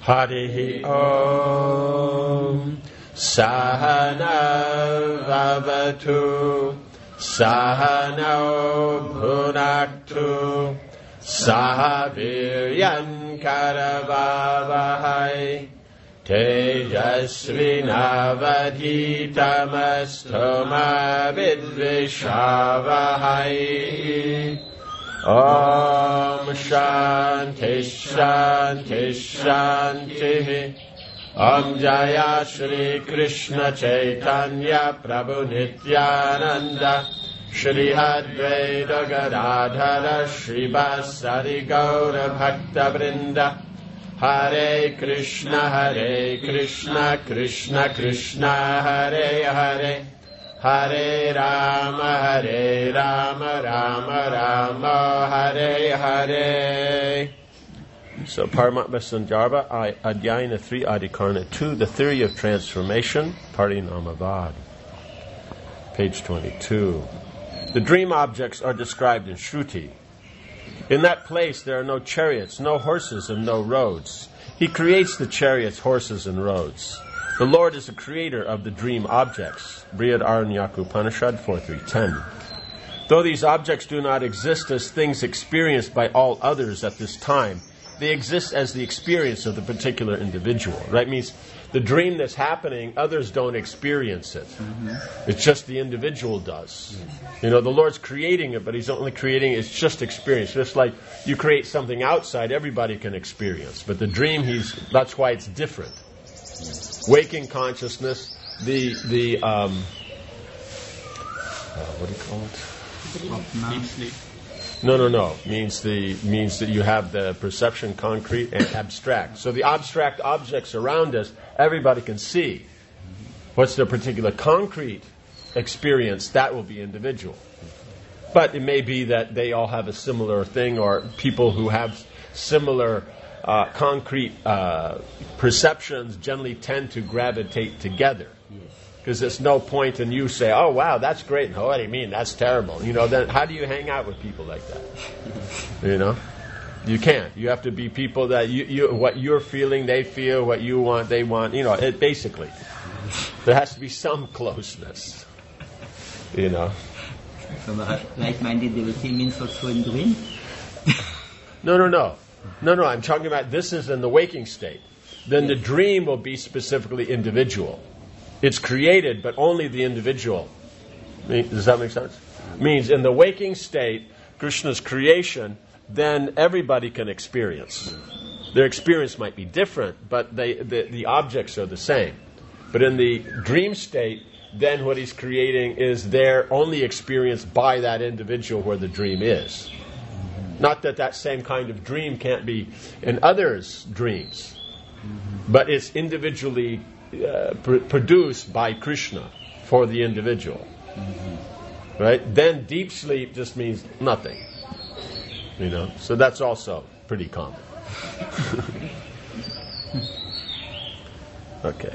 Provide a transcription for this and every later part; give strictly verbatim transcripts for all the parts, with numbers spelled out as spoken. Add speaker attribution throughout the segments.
Speaker 1: Harihi Om Sahana Vavatu Sahano Bhunaktu Sahaviryan Karavavahai Tejasvinavadhitamastu Vidvishavahai. Om Shanti Shanti Shanti. Om Jaya Shri Krishna Chaitanya Prabhu Nityananda Shri Advaita Gadadhara Shri Vasari Gaura Bhakta Vrinda. Hare Krishna Hare Krishna Krishna Krishna Hare Hare Hare Rama Hare Rama Rama Rama Hare Hare. So Paramatma Sandarbha, Adhyayana three, Adhikarana two, the theory of transformation, Parinamavad, page twenty-two. The dream objects are described in Shruti. In that place there are no chariots, no horses, and no roads. He creates the chariots, horses, and roads. The Lord is the creator of the dream objects. Brihad Aranyaku Upanishad four three ten. Though these objects do not exist as things experienced by all others at this time, they exist as the experience of the particular individual. Right? Means the dream that's happening, others don't experience it. Mm-hmm. It's just the individual does. Mm-hmm. You know, the Lord's creating it, but He's only creating it, it's just experience. Just like you create something outside, everybody can experience. But the dream, He's that's why it's different. Mm-hmm. Waking consciousness, the the um, uh, what do you call it?
Speaker 2: Deep sleep.
Speaker 1: No, no, no. Means the means that you have the perception, concrete, and abstract. So the abstract objects around us, everybody can see. What's their particular concrete experience? That will be individual. But it may be that they all have a similar thing, or people who have similar uh, concrete uh, perceptions generally tend to gravitate together. Because there's no point in you say, oh, wow, that's great. No, what do you mean? That's terrible. You know, then how do you hang out with people like that? You know? You can't. You have to be people that you, you what you're feeling, they feel, what you want, they want. You know, it basically. There has to be some closeness. You know?
Speaker 2: So like-minded devotee means also in dream?
Speaker 1: No, no, no. No, no, I'm talking about this is in the waking state. Then yes. The dream will be specifically individual. It's created, but only the individual. Does that make sense? Means in the waking state, Krishna's creation, then everybody can experience. Their experience might be different, but they, the, the objects are the same. But in the dream state, then what he's creating is their only experience by that individual where the dream is. Not that that same kind of dream can't be in others' dreams, but it's individually Uh, pr- produced by Krishna for the individual. Mm-hmm. Right? Then deep sleep just means nothing. You know? So that's also pretty common. Okay.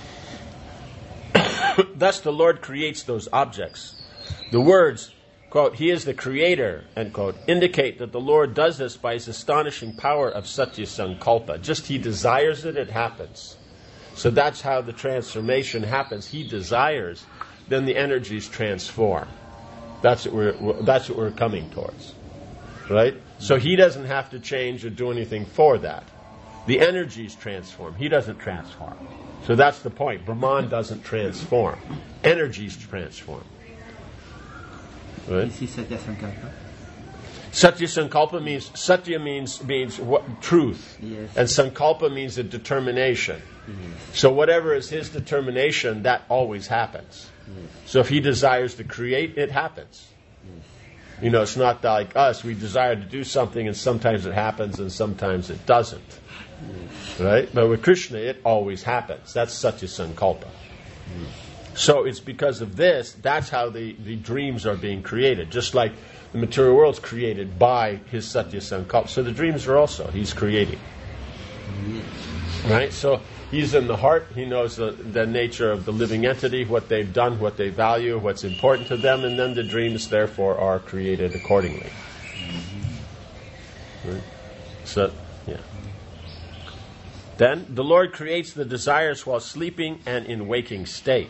Speaker 1: Thus the Lord creates those objects. The words, quote, He is the creator, end quote, indicate that the Lord does this by His astonishing power of Satya Sankalpa. Just He desires it, it happens. So that's how the transformation happens. He desires, then the energies transform. That's what we're that's what we're coming towards, right? So He doesn't have to change or do anything for that. The energies transform. He doesn't transform. So that's the point. Brahman doesn't transform. Energies transform. Right?
Speaker 2: This is Satya Sankalpa.
Speaker 1: Satya Sankalpa means Satya means means what, truth,
Speaker 2: yes.
Speaker 1: And Sankalpa means a determination.
Speaker 2: Yes.
Speaker 1: So whatever is his determination, that always happens. Yes. So if he desires to create, it happens. Yes. You know, it's not like us. We desire to do something, and sometimes it happens, and sometimes it doesn't. Yes. Right? But with Krishna, it always happens. That's Satya Sankalpa. Yes. So it's because of this, that's how the, the dreams are being created. Just like the material world's created by his Satya Sankalpa. So the dreams are also, he's creating. Yes. Right? So He's in the heart. He knows the, the nature of the living entity, what they've done, what they value, what's important to them, and then the dreams, therefore, are created accordingly. Mm-hmm. Right? So, yeah. Then the Lord creates the desires while sleeping and in waking state.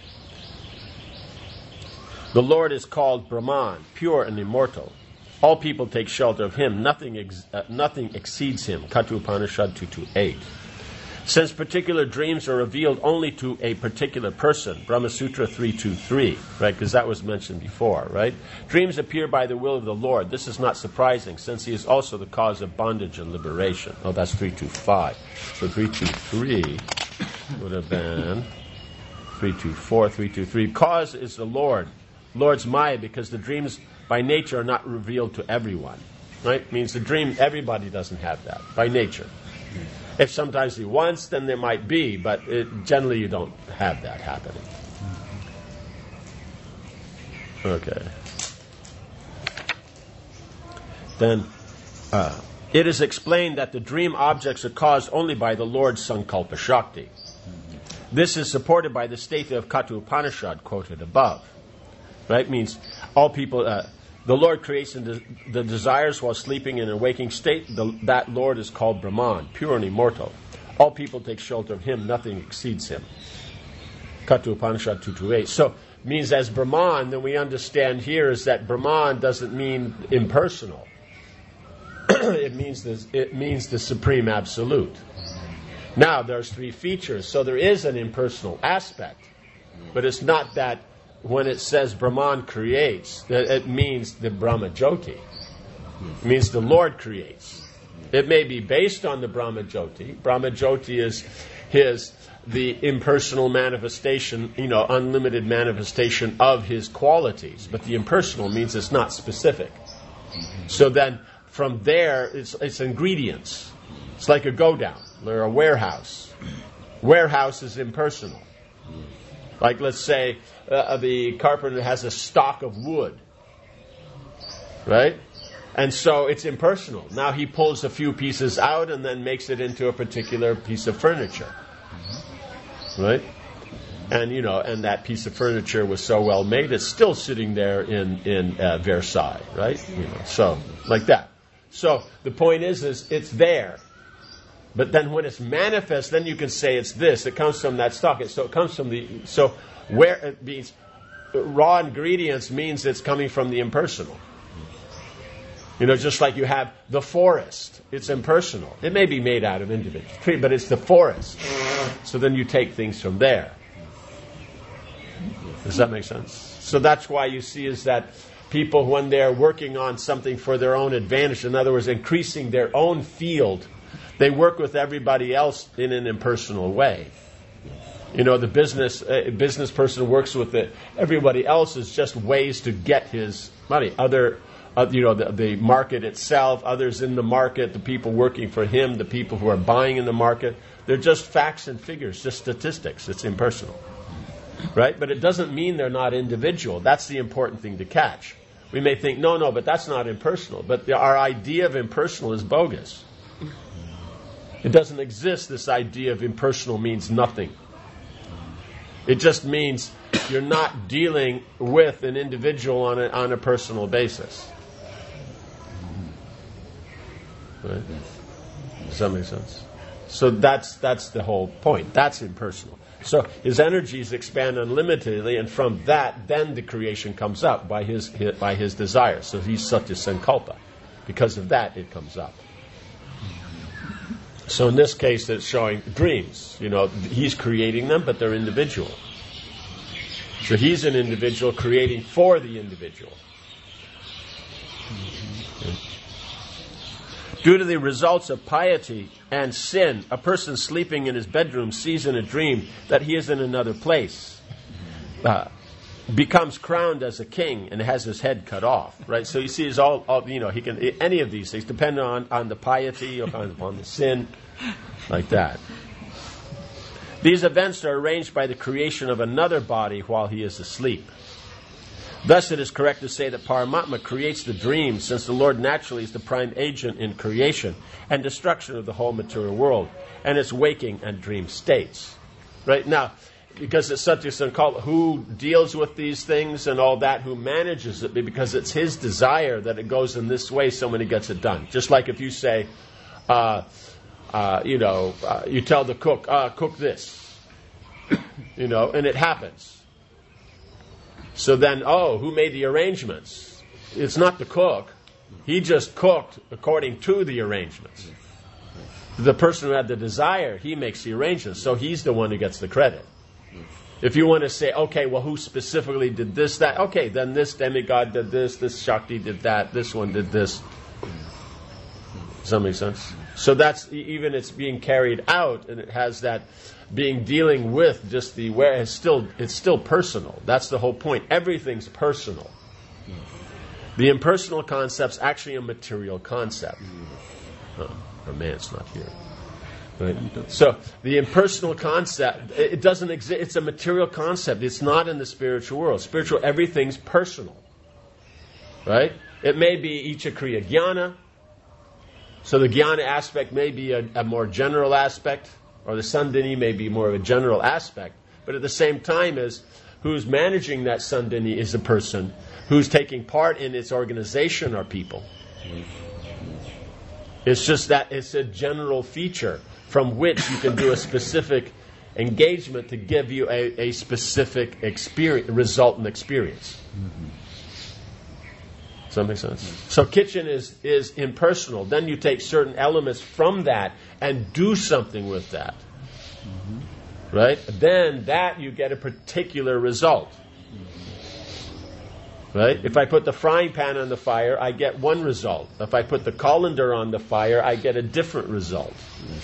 Speaker 1: The Lord is called Brahman, pure and immortal. All people take shelter of him. Nothing ex- uh, nothing exceeds him. Katha Upanishad two twenty-eight. Since particular dreams are revealed only to a particular person, Brahma Sutra three twenty-three, right? Because that was mentioned before, right? Dreams appear by the will of the Lord. This is not surprising, since he is also the cause of bondage and liberation. Oh, that's three twenty-five. So three twenty-three would have been three twenty-four, three twenty-three. Cause is the Lord, Lord's Maya, because the dreams by nature are not revealed to everyone, right? Means the dream, everybody doesn't have that by nature. If sometimes he wants, then there might be, but it, generally you don't have that happening. Okay. Then, uh, it is explained that the dream objects are caused only by the Lord's Sankalpa Shakti. This is supported by the statement of Katha Upanishad quoted above. Right? Means all people... Uh, The Lord creates the, the desires while sleeping in a waking state. The, that Lord is called Brahman, pure and immortal. All people take shelter of him. Nothing exceeds him. Katha Upanishad two twenty-eight. So, means as Brahman, then we understand here is that Brahman doesn't mean impersonal. it means this, it means the supreme absolute. Now, there's three features. So there is an impersonal aspect. But it's not that when it says Brahman creates, it means the Brahma Jyoti. It means the Lord creates. It may be based on the Brahma Jyoti. Brahma Jyoti is his, the impersonal manifestation, you know, unlimited manifestation of his qualities. But the impersonal means it's not specific. So then from there, it's, it's ingredients. It's like a go-down or a warehouse. Warehouse is impersonal. Like, let's say, uh, the carpenter has a stock of wood, right? And so it's impersonal. Now he pulls a few pieces out and then makes it into a particular piece of furniture, right? And, you know, and that piece of furniture was so well made, it's still sitting there in, in uh, Versailles, right? You know, so, like that. So, the point is, is it's there. But then when it's manifest, then you can say it's this. It comes from that stock. So it comes from the... So where it means... Raw ingredients means it's coming from the impersonal. You know, just like you have the forest. It's impersonal. It may be made out of individual tree, but it's the forest. So then you take things from there. Does that make sense? So that's why you see is that people, when they're working on something for their own advantage, in other words, increasing their own field... They work with everybody else in an impersonal way. You know, the business uh, business person works with the, everybody else is just ways to get his money. Other, uh, you know, the, the market itself, others in the market, the people working for him, the people who are buying in the market. They're just facts and figures, just statistics. It's impersonal. Right? But it doesn't mean they're not individual. That's the important thing to catch. We may think, no, no, but that's not impersonal. But the, our idea of impersonal is bogus. It doesn't exist, this idea of impersonal means nothing. It just means you're not dealing with an individual on a, on a personal basis. Right? Does that make sense? So that's that's the whole point. That's impersonal. So his energies expand unlimitedly, and from that, then the creation comes up by his, his by his desire. So he's Satya Sankalpa. Because of that, it comes up. So in this case, it's showing dreams. You know, he's creating them, but they're individual. So he's an individual creating for the individual. Okay. Due to the results of piety and sin, a person sleeping in his bedroom sees in a dream that he is in another place, uh, becomes crowned as a king, and has his head cut off. Right. So you see, it's all, all you know. He can any of these things, depending on, on the piety or on, on the sin, like that. These events are arranged by the creation of another body while he is asleep. Thus, it is correct to say that Paramatma creates the dream, since the Lord naturally is the prime agent in creation and destruction of the whole material world and its waking and dream states. Right now, because it's Satya Sankalpa, who deals with these things and all that, who manages it, because it's his desire that it goes in this way, so when he gets it done. Just like if you say, uh, uh, you know, uh, you tell the cook, uh, cook this, you know, and it happens. So then, oh, who made the arrangements? It's not the cook. He just cooked according to the arrangements. The person who had the desire, he makes the arrangements, so he's the one who gets the credit. If you want to say, okay, well, who specifically did this, that, okay, then this demigod did this, this Shakti did that, this one did this. Does that make sense? So that's, even it's being carried out, and it has that being dealing with just the, where it's still, it's still personal. That's the whole point. Everything's personal. The impersonal concept's actually a material concept. Oh, our man's not here. Right? So the impersonal concept, it doesn't exist. It's a material concept. It's not in the spiritual world. Spiritual, everything's personal. Right? It may be Icha Kriya Jnana. So the Jnana aspect may be a, a more general aspect, or the Sandini may be more of a general aspect. But at the same time, is who's managing that Sandini is a person. Who's taking part in its organization are people. It's just that it's a general feature from which you can do a specific engagement to give you a, a specific experience, result and experience. Mm-hmm. Does that make sense? So kitchen is, is impersonal. Then you take certain elements from that and do something with that. Mm-hmm. Right? Then that you get a particular result. Right? If I put the frying pan on the fire, I get one result. If I put the colander on the fire, I get a different result.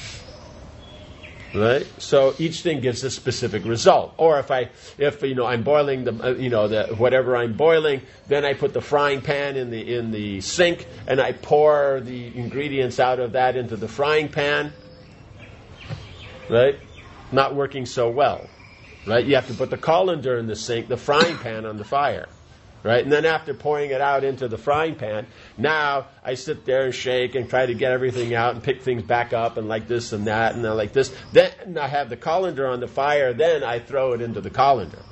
Speaker 1: Right? So each thing gives a specific result. Or if I, if you know, I'm boiling the, uh, you know, the whatever I'm boiling, then I put the frying pan in the in the sink, and I pour the ingredients out of that into the frying pan. Right? Not working so well. Right? You have to put the colander in the sink, the frying pan on the fire. Right? And then after pouring it out into the frying pan, now I sit there and shake and try to get everything out and pick things back up and like this and that and then like this. Then I have the colander on the fire, then I throw it into the colander.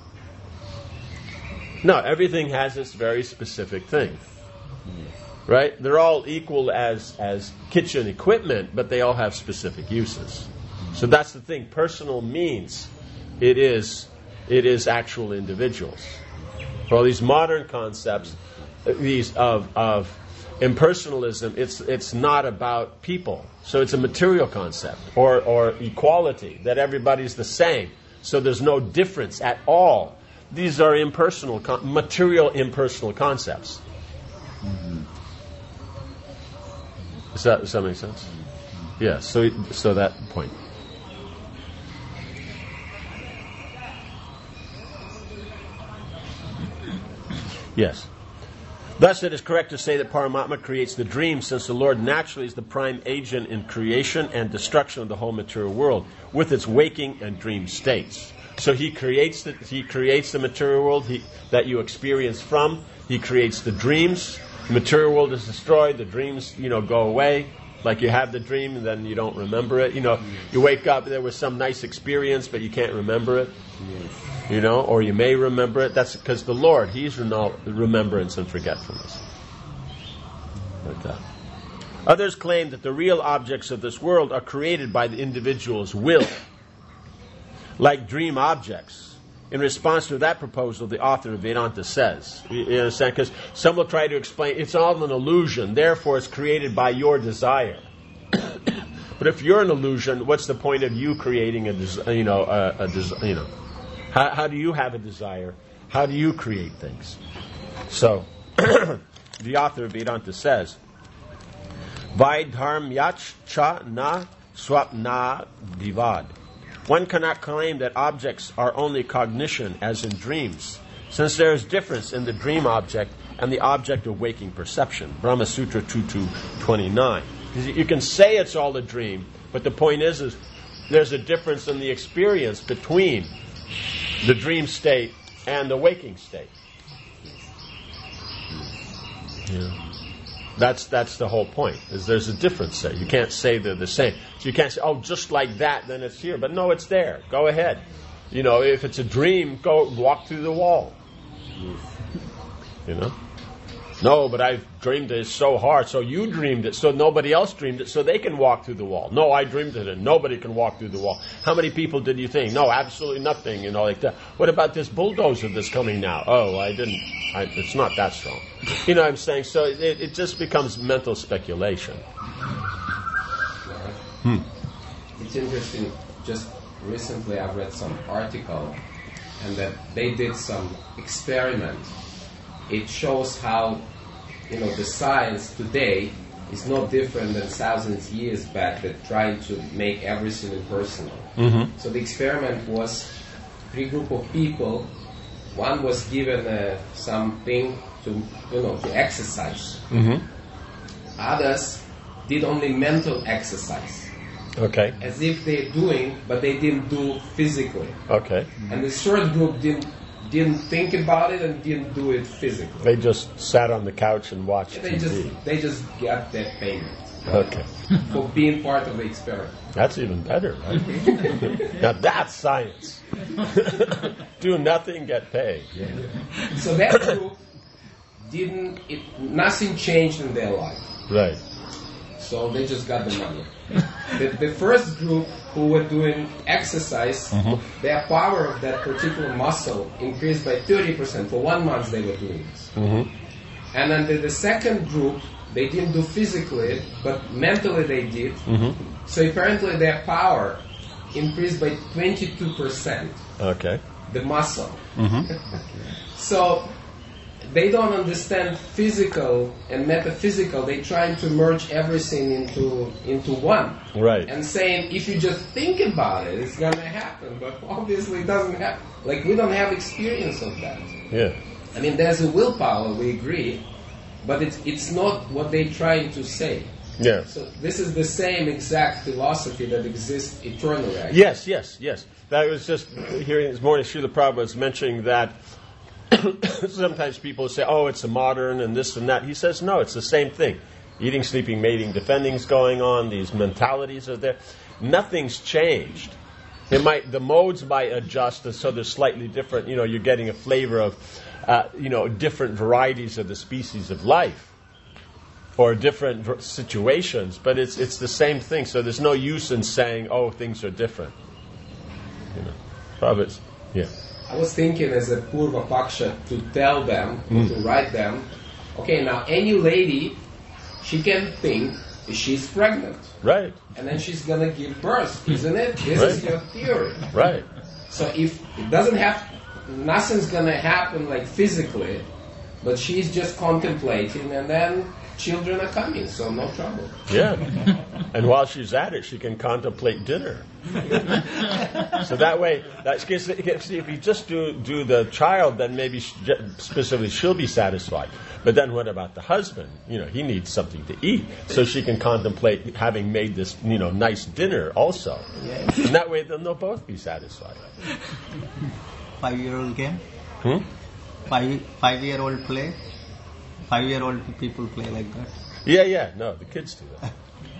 Speaker 1: No, everything has this very specific thing. Right? They're all equal as, as kitchen equipment, but they all have specific uses. So that's the thing. Personal means it is, it is actual individuals. For all these modern concepts, these of of impersonalism, it's it's not about people. So it's a material concept or or equality, that everybody's the same. So there's no difference at all. These are impersonal, material impersonal concepts. Mm-hmm. Does that does that make sense? Yeah. So so that point. Yes. Thus it is correct to say that Paramatma creates the dream, since the Lord naturally is the prime agent in creation and destruction of the whole material world, with its waking and dream states. So he creates the, he creates the material world he, that you experience from. He creates the dreams. The material world is destroyed. The dreams, you know, go away. Like you have the dream and then you don't remember it. You know, you wake up, there was some nice experience, but you can't remember it. You know, or you may remember it. That's because the Lord, He's remembrance and forgetfulness. Like that. Others claim that the real objects of this world are created by the individual's will, like dream objects. In response to that proposal, the author of Vedanta says, you understand? Because some will try to explain, it's all an illusion, therefore it's created by your desire. But if you're an illusion, what's the point of you creating a, des- you know, a, a des- you know? How, how do you have a desire? How do you create things? So, the author of Vedanta says, Vaidharm yach cha na swapna vivad. One cannot claim that objects are only cognition, as in dreams, since there is difference in the dream object and the object of waking perception. Brahma Sutra twenty-two twenty-nine. You can say it's all a dream, but the point is, is there's a difference in the experience between the dream state and the waking state. Yeah. That's that's the whole point, is there's a difference there. You can't say they're the same. So you can't say, oh, just like that, then it's here. But no, it's there. Go ahead. You know, if it's a dream, go walk through the wall. You know? No, but I've dreamed it so hard, so you dreamed it, so nobody else dreamed it, so they can walk through the wall. No, I dreamed it, and nobody can walk through the wall. How many people did you think? No, absolutely nothing, you know, like that. What about this bulldozer that's coming now? Oh, I didn't, I, it's not that strong. You know what I'm saying? So it, it just becomes mental speculation. Hmm.
Speaker 3: It's interesting, just recently I've read some article, and that they did some experiment. It shows how, you know, the science today is no different than thousands of years back that tried to make everything impersonal. Mm-hmm. So the experiment was three group of people. One was given uh, something to, you know, to exercise. Mm-hmm. Others did only mental exercise.
Speaker 1: Okay.
Speaker 3: As if they're doing, but they didn't do physically.
Speaker 1: Okay.
Speaker 3: And the third group didn't didn't think about it and didn't do it physically.
Speaker 1: They just sat on the couch and watched
Speaker 3: Yeah, they
Speaker 1: T V.
Speaker 3: just they just got that payment.
Speaker 1: Okay.
Speaker 3: For being part of the experiment.
Speaker 1: That's even better, right? Now that's science. Do nothing, get paid. Yeah.
Speaker 3: So that group didn't it nothing changed in their life.
Speaker 1: Right.
Speaker 3: So they just got the money. The, the first group who were doing exercise, mm-hmm. their power of that particular muscle increased by thirty percent. For one month they were doing this. Mm-hmm. And then the, the second group, they didn't do physically, but mentally they did. Mm-hmm. So apparently their power increased by twenty-two percent.
Speaker 1: Okay.
Speaker 3: The muscle. Mm-hmm. So they don't understand physical and metaphysical. They're trying to merge everything into into one.
Speaker 1: Right.
Speaker 3: And saying, if you just think about it, it's going to happen. But obviously it doesn't happen. Like, we don't have experience of that.
Speaker 1: Yeah.
Speaker 3: I mean, there's a willpower, we agree, but it's it's not what they're trying to say.
Speaker 1: Yeah.
Speaker 3: So this is the same exact philosophy that exists eternally. Actually.
Speaker 1: Yes, yes, yes. That was just hearing this morning, Srila Prabhupada was mentioning that sometimes people say, oh, it's a modern and this and that. He says, no, it's the same thing. Eating, sleeping, mating, defending's going on. These mentalities are there. Nothing's changed. It might, the modes might adjust, so they're slightly different. You know, you're getting a flavor of, uh, you know, different varieties of the species of life, or different v- situations. But it's it's the same thing. So there's no use in saying, oh, things are different. You know, probably, yeah.
Speaker 3: I was thinking as a Purva Paksha to tell them, mm. to write them, okay, now any lady, she can think she's pregnant.
Speaker 1: Right.
Speaker 3: And then she's going to give birth, isn't it? This
Speaker 1: Right.
Speaker 3: is your theory.
Speaker 1: Right.
Speaker 3: So if it doesn't have, nothing's going to happen like physically, but she's just contemplating and then children are coming, so no trouble.
Speaker 1: Yeah. And while she's at it, she can contemplate dinner. So that way, that's, see, if you just do do the child, then maybe she, specifically she'll be satisfied. But then what about the husband? You know, he needs something to eat, so she can contemplate having made this, you know, nice dinner also.
Speaker 3: Yes.
Speaker 1: And that way, then they'll both be satisfied.
Speaker 2: Five-year-old game?
Speaker 1: Hmm?
Speaker 2: Five, five-year-old play? Five-year-old people play like that?
Speaker 1: Yeah, yeah. No, the kids do that.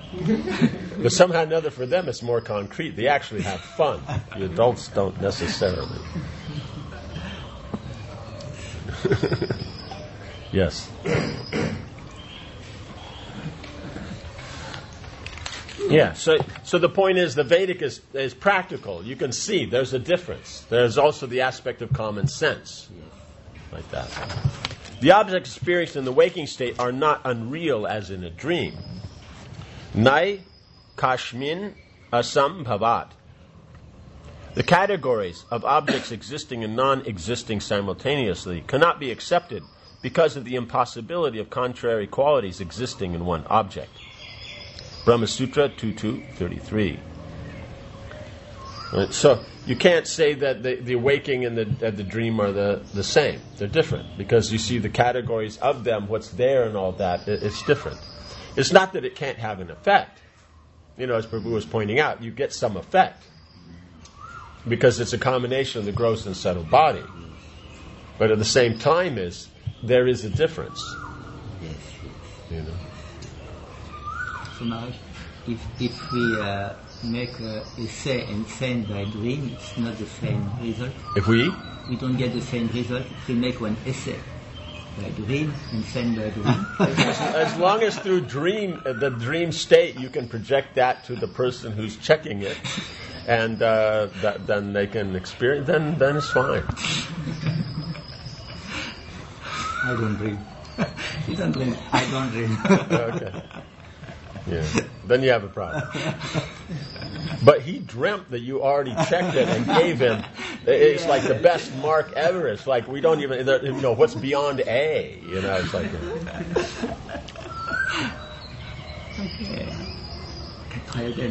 Speaker 1: But somehow or another, for them, it's more concrete. They actually have fun. The adults don't necessarily. Yes. Yeah, so so the point is the Vedic is, is practical. You can see there's a difference. There's also the aspect of common sense. Like that. The objects experienced in the waking state are not unreal as in a dream. Nai kashmin asam bhavat. The categories of objects existing and non-existing simultaneously cannot be accepted because of the impossibility of contrary qualities existing in one object. Brahma Sutra twenty-two thirty-three. Right, so you can't say that the, the waking and the, and the dream are the, the same. They're different because you see the categories of them, what's there and all that, it, it's different. It's not that it can't have an effect. You know, as Prabhu was pointing out, you get some effect because it's a combination of the gross and subtle body. But at the same time, is there is a difference.
Speaker 2: Yes.
Speaker 1: You know.
Speaker 2: So now, if if we uh, make a essay and send by dream, it's not the same result.
Speaker 1: If we
Speaker 2: we don't get the same result if we make one essay. by dream, insane by dream.
Speaker 1: As, as long as through dream, uh, the dream state, you can project that to the person who's checking it, and uh, that, then they can experience. Then, then it's fine.
Speaker 2: I don't dream. You don't dream. I don't dream.
Speaker 1: Okay. Yeah. Then you have a problem. But he dreamt that you already checked it and gave him. It's like the best mark ever. It's like we don't even, you know, what's beyond A? You know, it's like.
Speaker 2: Okay. Try again.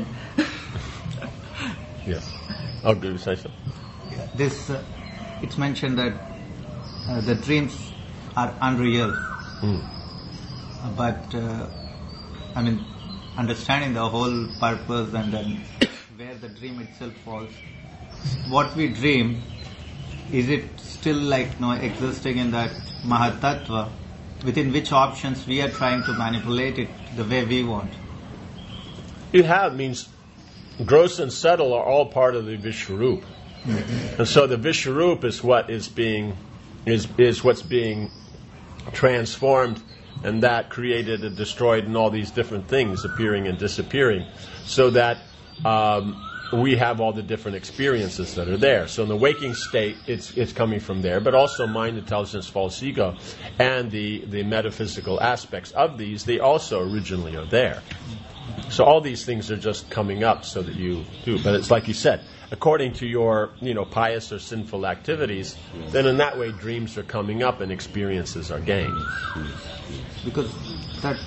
Speaker 1: Yeah. I'll do say something.
Speaker 2: This, uh, it's mentioned that uh, the dreams are unreal.
Speaker 1: Mm.
Speaker 2: Uh, but, uh, I mean, understanding the whole purpose and then where the dream itself falls, what we dream, is it still like you know, existing in that Mahatattva, within which options we are trying to manipulate it the way we want?
Speaker 1: You have means gross and subtle are all part of the Vishwarup. Mm-hmm. And so the Vishwarup is what is being is is what's being transformed, and that created and destroyed and all these different things appearing and disappearing, so that um, we have all the different experiences that are there. So in the waking state, it's it's coming from there, but also mind, intelligence, false ego, and the, the metaphysical aspects of these, they also originally are there. So all these things are just coming up so that you do. But it's like you said, according to your, you know, pious or sinful activities, then in that way dreams are coming up and experiences are gained.
Speaker 2: Because that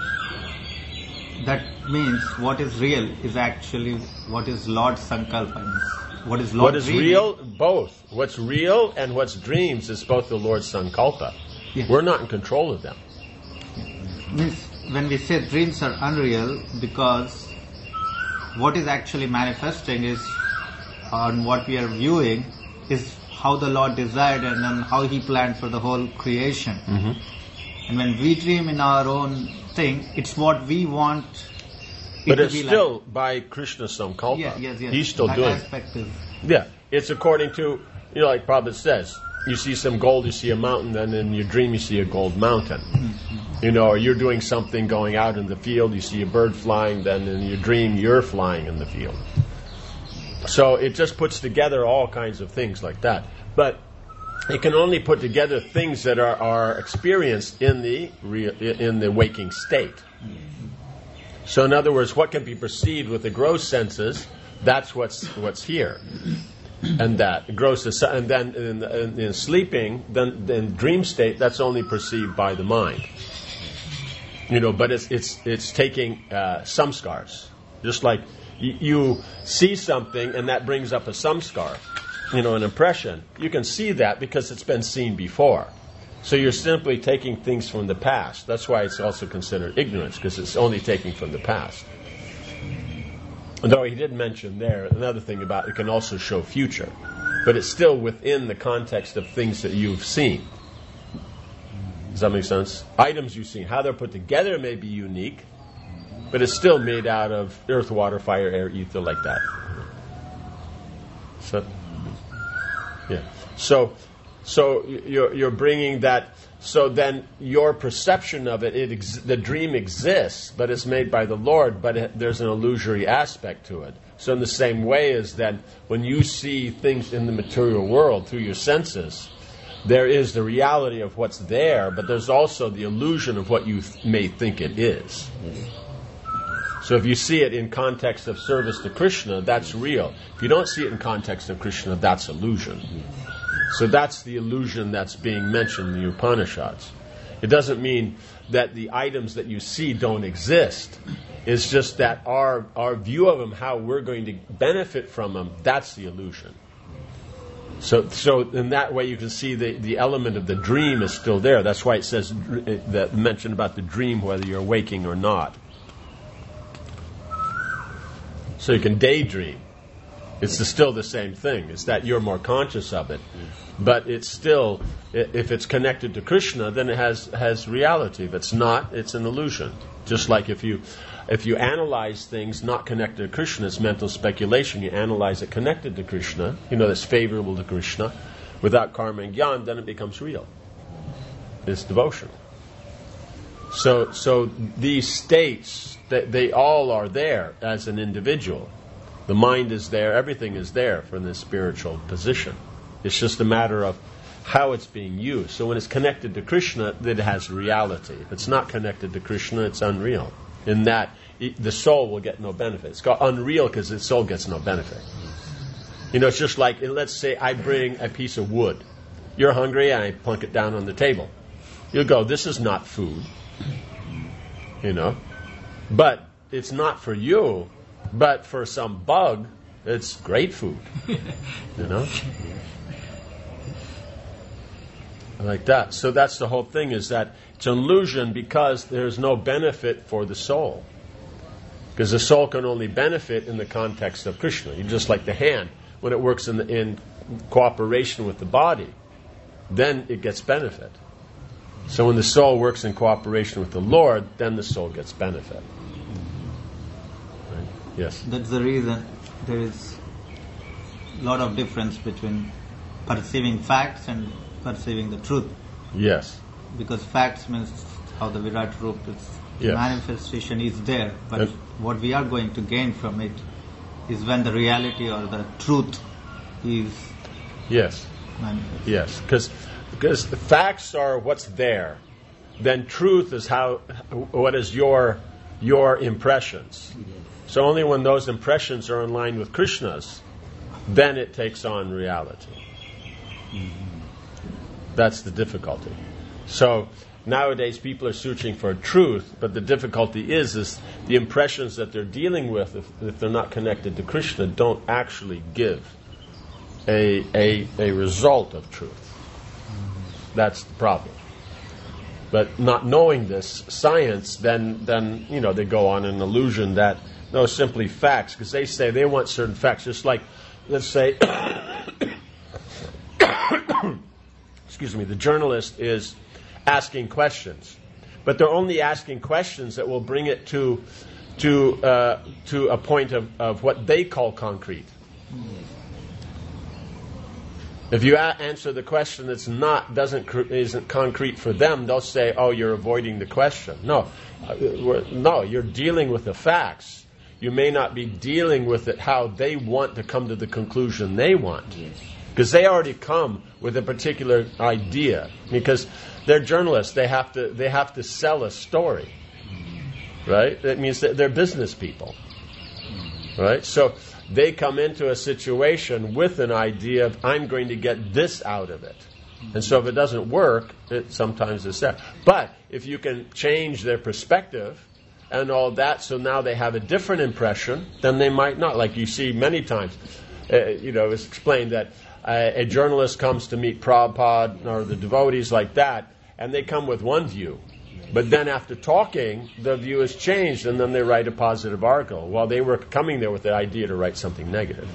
Speaker 2: that means what is real is actually what is Lord's Sankalpa. What is Lord
Speaker 1: What is
Speaker 2: dreaming?
Speaker 1: real? Both. What's real and what's dreams is both the Lord's Sankalpa.
Speaker 2: Yes.
Speaker 1: We're not in control of them.
Speaker 2: Means when we say dreams are unreal, because what is actually manifesting is, on what we are viewing, is how the Lord desired and then how He planned for the whole creation.
Speaker 1: Mm-hmm.
Speaker 2: And when we dream in our own thing, it's what we want it
Speaker 1: But
Speaker 2: to
Speaker 1: it's
Speaker 2: be
Speaker 1: still
Speaker 2: like.
Speaker 1: by Krishna Sankalpa.
Speaker 2: Yeah, yes, yes.
Speaker 1: He's still
Speaker 2: that
Speaker 1: doing
Speaker 2: aspect is,
Speaker 1: it. Yeah. It's according to, you know, like Prabhupada says, you see some gold, you see a mountain, then in your dream you see a gold mountain. Mm-hmm. You know, or you're doing something going out in the field, you see a bird flying, then in your dream you're flying in the field. So it just puts together all kinds of things like that. But it can only put together things that are, are experienced in the real, in the waking state. So in other words, what can be perceived with the gross senses, that's what's what's here. And that gross is, and then in, in, in sleeping, then in dream state, that's only perceived by the mind. You know, but it's it's it's taking uh, samskars. Just like y- you see something and that brings up a samskar, you know, an impression. You can see that because it's been seen before. So you're simply taking things from the past. That's why it's also considered ignorance, because it's only taking from the past. Though he did mention there another thing about it can also show future, but it's still within the context of things that you've seen. Does that make sense? Items you've seen, how they're put together may be unique, but it's still made out of earth, water, fire, air, ether, like that. So, yeah. So, so you're you're bringing that. So then your perception of it, it ex- the dream exists, but it's made by the Lord, but it, there's an illusory aspect to it. So in the same way as that when you see things in the material world through your senses, there is the reality of what's there, but there's also the illusion of what you th- may think it is. So if you see it in context of service to Krishna, that's real. If you don't see it in context of Krishna, that's illusion. So that's the illusion that's being mentioned in the Upanishads. It doesn't mean that the items that you see don't exist. It's just that our our view of them, how we're going to benefit from them, that's the illusion. So so in that way you can see the, the element of the dream is still there. That's why it says that mention about the dream, whether you're waking or not. So you can daydream. It's the, still the same thing. It's that you're more conscious of it. But it's still, if it's connected to Krishna, then it has has reality. If it's not, it's an illusion. Just like if you if you analyze things not connected to Krishna, it's mental speculation. You analyze it connected to Krishna, you know, that's favorable to Krishna, without karma and gyan, then it becomes real. is devotion. So, so these states, they, they all are there as an individual. The mind is there, everything is there for this spiritual position. It's just a matter of how it's being used. So when it's connected to Krishna, it has reality. If it's not connected to Krishna, it's unreal. In that, it, the soul will get no benefit. It's called unreal because the soul gets no benefit. You know, it's just like, let's say I bring a piece of wood. You're hungry and I plunk it down on the table. You'll go, this is not food. You know. But it's not for you. But for some bug, it's great food. You know. Like that. So that's the whole thing, is that it's an illusion because there's no benefit for the soul. Because the soul can only benefit in the context of Krishna. You just like the hand, when it works in, the, in cooperation with the body, then it gets benefit. So when the soul works in cooperation with the Lord, then the soul gets benefit. Right? Yes?
Speaker 2: That's the reason there is a lot of difference between perceiving facts and perceiving the truth.
Speaker 1: Yes.
Speaker 2: Because facts means how the Virat Roop is,
Speaker 1: yes.
Speaker 2: manifestation is there, but
Speaker 1: and
Speaker 2: what we are going to gain from it is when the reality or the truth is
Speaker 1: yes.
Speaker 2: manifest.
Speaker 1: Yes, because because the facts are what's there. Then truth is how what is your your impressions. So only when those impressions are in line with Krishna's, then it takes on reality. That's the difficulty. So nowadays people are searching for truth, but the difficulty is is the impressions that they're dealing with, if, if they're not connected to Krishna, don't actually give a a a result of truth. That's the problem. But not knowing this science, then then you know they go on an illusion that no, simply facts, because they say they want certain facts. Just like, let's say, excuse me, the journalist is asking questions, but they're only asking questions that will bring it to to uh, to a point of, of what they call concrete. If you a- answer the question that's not doesn't cr- isn't concrete for them, they'll say, "Oh, you're avoiding the question." No, uh, no, you're dealing with the facts. You may not be dealing with it how they want to come to the conclusion they want, because they already come with a particular idea. Because they're journalists, they have to they have to sell a story, right? That means that they're business people, right? So they come into a situation with an idea of, I'm going to get this out of it. And so if it doesn't work, it sometimes is that. But if you can change their perspective and all that, so now they have a different impression, then they might not. Like you see many times, uh, you know, it's explained that uh, a journalist comes to meet Prabhupada or the devotees like that, and they come with one view. But then after talking, the view has changed, and then they write a positive article. While they were coming there with the idea to write something negative.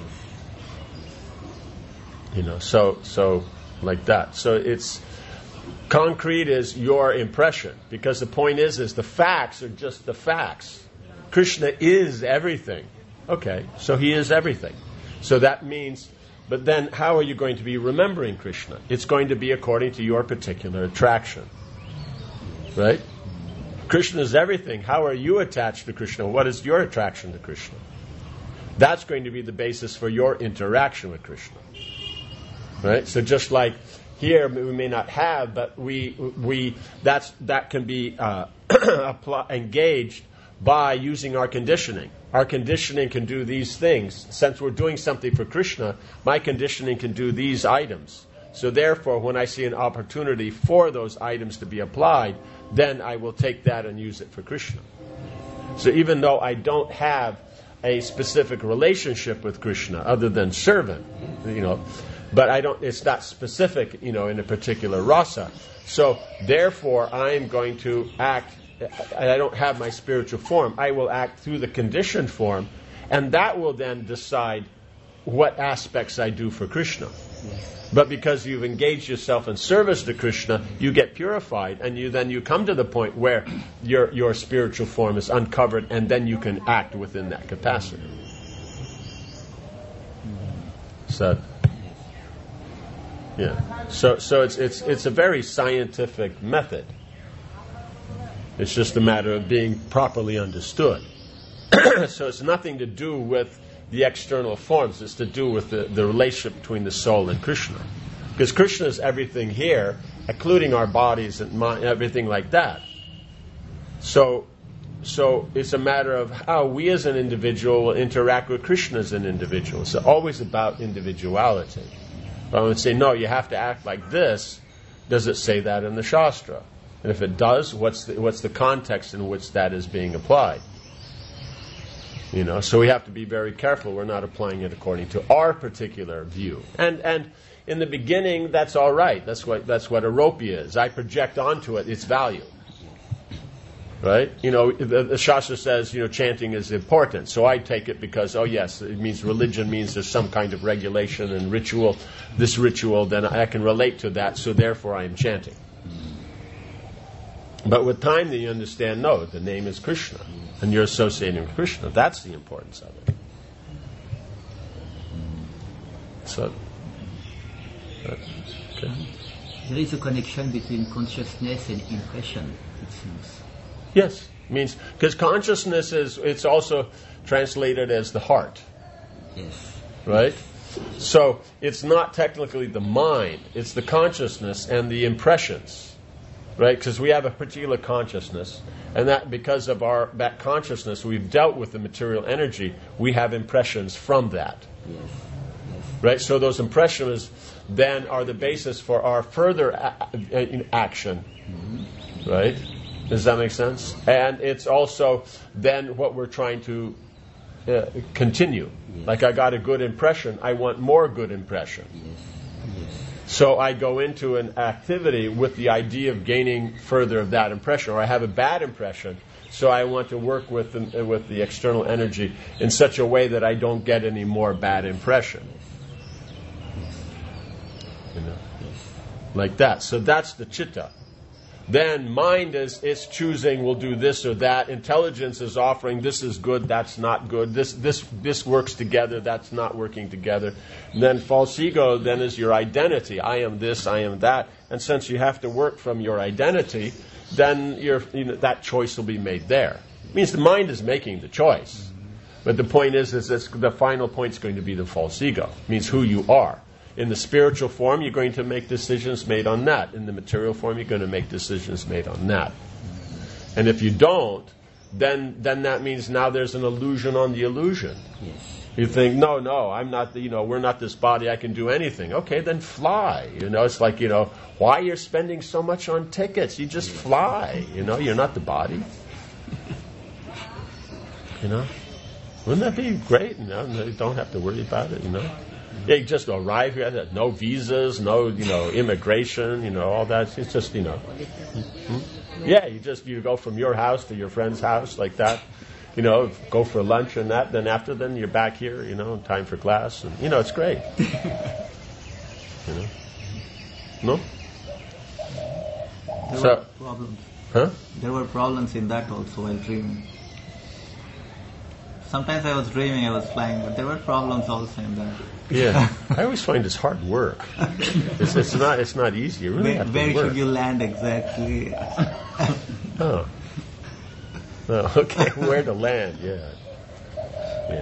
Speaker 1: You know, so so like that. So it's concrete is your impression, because the point is, is the facts are just the facts. Krishna is everything. Okay, so he is everything. So that means, but then how are you going to be remembering Krishna? It's going to be according to your particular attraction. Right? Krishna is everything. How are you attached to Krishna? What is your attraction to Krishna? That's going to be the basis for your interaction with Krishna. Right? So just like here we may not have, but we we that's that can be uh, engaged by using our conditioning. Our conditioning can do these things. Since we're doing something for Krishna, my conditioning can do these items. So therefore, when I see an opportunity for those items to be applied, then I will take that and use it for Krishna. So even though I don't have a specific relationship with Krishna other than servant, you know, but I don't, it's not specific, you know, in a particular rasa. So therefore, I'm going to act, and I don't have my spiritual form. I will act through the conditioned form, and that will then decide what aspects I do for Krishna. But because you've engaged yourself in service to Krishna, you get purified, and you then you come to the point where your your spiritual form is uncovered, and then you can act within that capacity. So, Yeah. So so it's it's it's a very scientific method. It's just a matter of being properly understood. So it's nothing to do with the external forms. It's to do with the, the relationship between the soul and Krishna. Because Krishna is everything here, including our bodies and mind, everything like that. So, so it's a matter of how we as an individual will interact with Krishna as an individual. It's always about individuality. But I would say, no, you have to act like this. Does it say that in the Shastra? And if it does, what's the, what's the context in which that is being applied? You know, so we have to be very careful. We're not applying it according to our particular view. And and in the beginning, that's all right. That's what that's what aropia is. I project onto it its value. Right? You know, the, the Shastra says, you know, chanting is important. So I take it because, oh yes, it means religion means there's some kind of regulation and ritual. This ritual, then I can relate to that, so therefore I am chanting. But with time, then you understand, no, the name is Krishna. And you're associating with Krishna. That's the importance of it. So, uh, okay.
Speaker 4: There is a connection between consciousness and impression, it seems.
Speaker 1: Yes, means because consciousness is it's also translated as the heart.
Speaker 4: Yes.
Speaker 1: Right? So it's not technically the mind, it's the consciousness and the impressions. Right? Because we have a particular consciousness, and that because of our that consciousness, we've dealt with the material energy, we have impressions from that.
Speaker 4: Yes. Yes.
Speaker 1: Right? So those impressions then are the basis for our further a- a- action. Mm-hmm. Right? Does that make sense? And it's also then what we're trying to uh, continue.
Speaker 4: Yes.
Speaker 1: Like I got a good impression, I want more good impression.
Speaker 4: Yes. Yes.
Speaker 1: So I go into an activity with the idea of gaining further of that impression, or I have a bad impression, so I want to work with the, with the external energy in such a way that I don't get any more bad impression. You know, like that. So that's the chitta. Then mind is, is choosing, will do this or that. Intelligence is offering, this is good, that's not good. This this this works together, that's not working together. And then false ego then is your identity. I am this, I am that. And since you have to work from your identity, then your you know, that choice will be made there. It means the mind is making the choice. But the point is, is this, the final point is going to be the false ego. It means who you are. In the spiritual form, you're going to make decisions made on that. In the material form, you're going to make decisions made on that. And if you don't, then then that means now there's an illusion on the illusion.
Speaker 4: Yes.
Speaker 1: You think, no, no, I'm not, the, you know, we're not this body, I can do anything. Okay, then fly. You know, it's like, you know, why you're spending so much on tickets? You just fly. You know, you're not the body. You know? Wouldn't that be great? You know, you don't have to worry about it, you know? Yeah, you just arrive here, no visas, no, you know, immigration, you know, all that. It's just, you know. Hmm? Yeah, you just, you go from your house to your friend's house like that. You know, go for lunch and that. Then after, then you're back here, you know, time for class. And, you know, it's great. You know? No?
Speaker 2: There
Speaker 1: So,
Speaker 2: were problems.
Speaker 1: huh?
Speaker 2: There were problems in that also while dreaming. Sometimes I was dreaming I was flying, but there were problems also in that.
Speaker 1: Yeah, I always find it's hard work. It's, it's not. It's not easy. You really
Speaker 2: Where,
Speaker 1: have
Speaker 2: where
Speaker 1: to work.
Speaker 2: should you land exactly?
Speaker 1: Oh. Oh, okay. Where to land? Yeah. Yeah.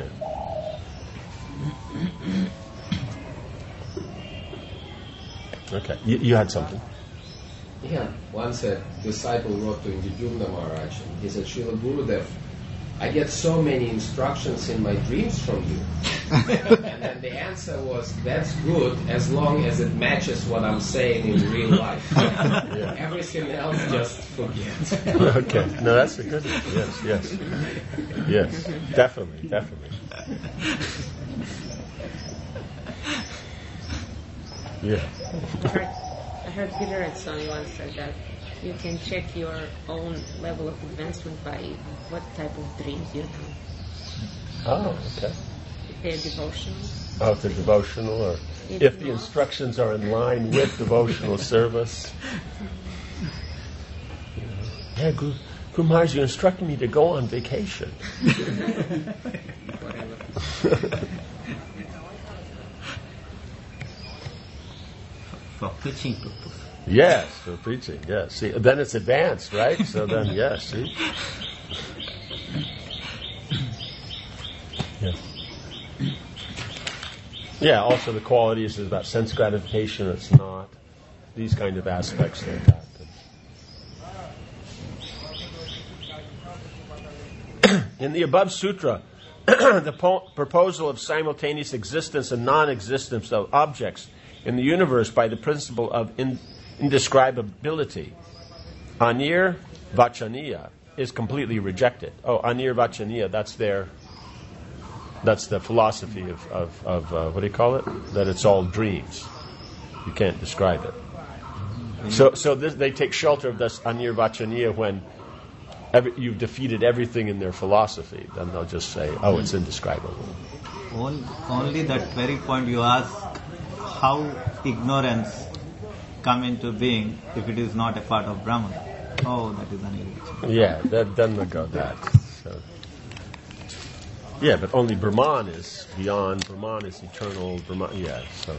Speaker 1: Okay. You, you had something.
Speaker 3: Yeah. Once a disciple wrote to Indradyumna Maharaj, and he said, Srila Gurudev, I get so many instructions in my dreams from you. And then the answer was, that's good as long as it matches what I'm saying in real life.
Speaker 1: Yeah.
Speaker 3: Everything else, just forget.
Speaker 1: Okay. No, that's a good one. Yes, yes. Yes. Definitely, definitely. Yeah.
Speaker 5: I heard, I heard Peter Edson once said that you can check your own level of advancement by what type of dreams you have.
Speaker 1: Oh, okay.
Speaker 5: If they're devotional.
Speaker 1: Oh, if they're devotional, or
Speaker 5: If
Speaker 1: if the
Speaker 5: not.
Speaker 1: instructions are in line with devotional service. Yeah, Guru, Guru Maharaj, you instructed me to go on vacation.
Speaker 5: Whatever.
Speaker 4: for preaching purpose.
Speaker 1: Yes, for preaching, yes. See, then it's advanced, right? So then, yes, see? Yeah. Yeah, also the qualities is about sense gratification, it's not. These kind of aspects like that. In the above sutra, the po- proposal of simultaneous existence and non-existence of objects in the universe by the principle of in- indescribability, Anir Vachaniya, is completely rejected. Oh, Anir Vachaniya, that's their, that's the philosophy of, of, of uh, what do you call it? That it's all dreams. You can't describe it. So, so this, they take shelter of this Anir Vachaniya when every, you've defeated everything in their philosophy. Then they'll just say, oh, it's indescribable.
Speaker 2: Only, only that very point you ask, how ignorance come into being if it is not a part of Brahman? Oh, that is an illusion.
Speaker 1: Yeah, that, then they'll go that. So. Yeah, but only Brahman is beyond, Brahman is eternal, Brahman, yeah, so.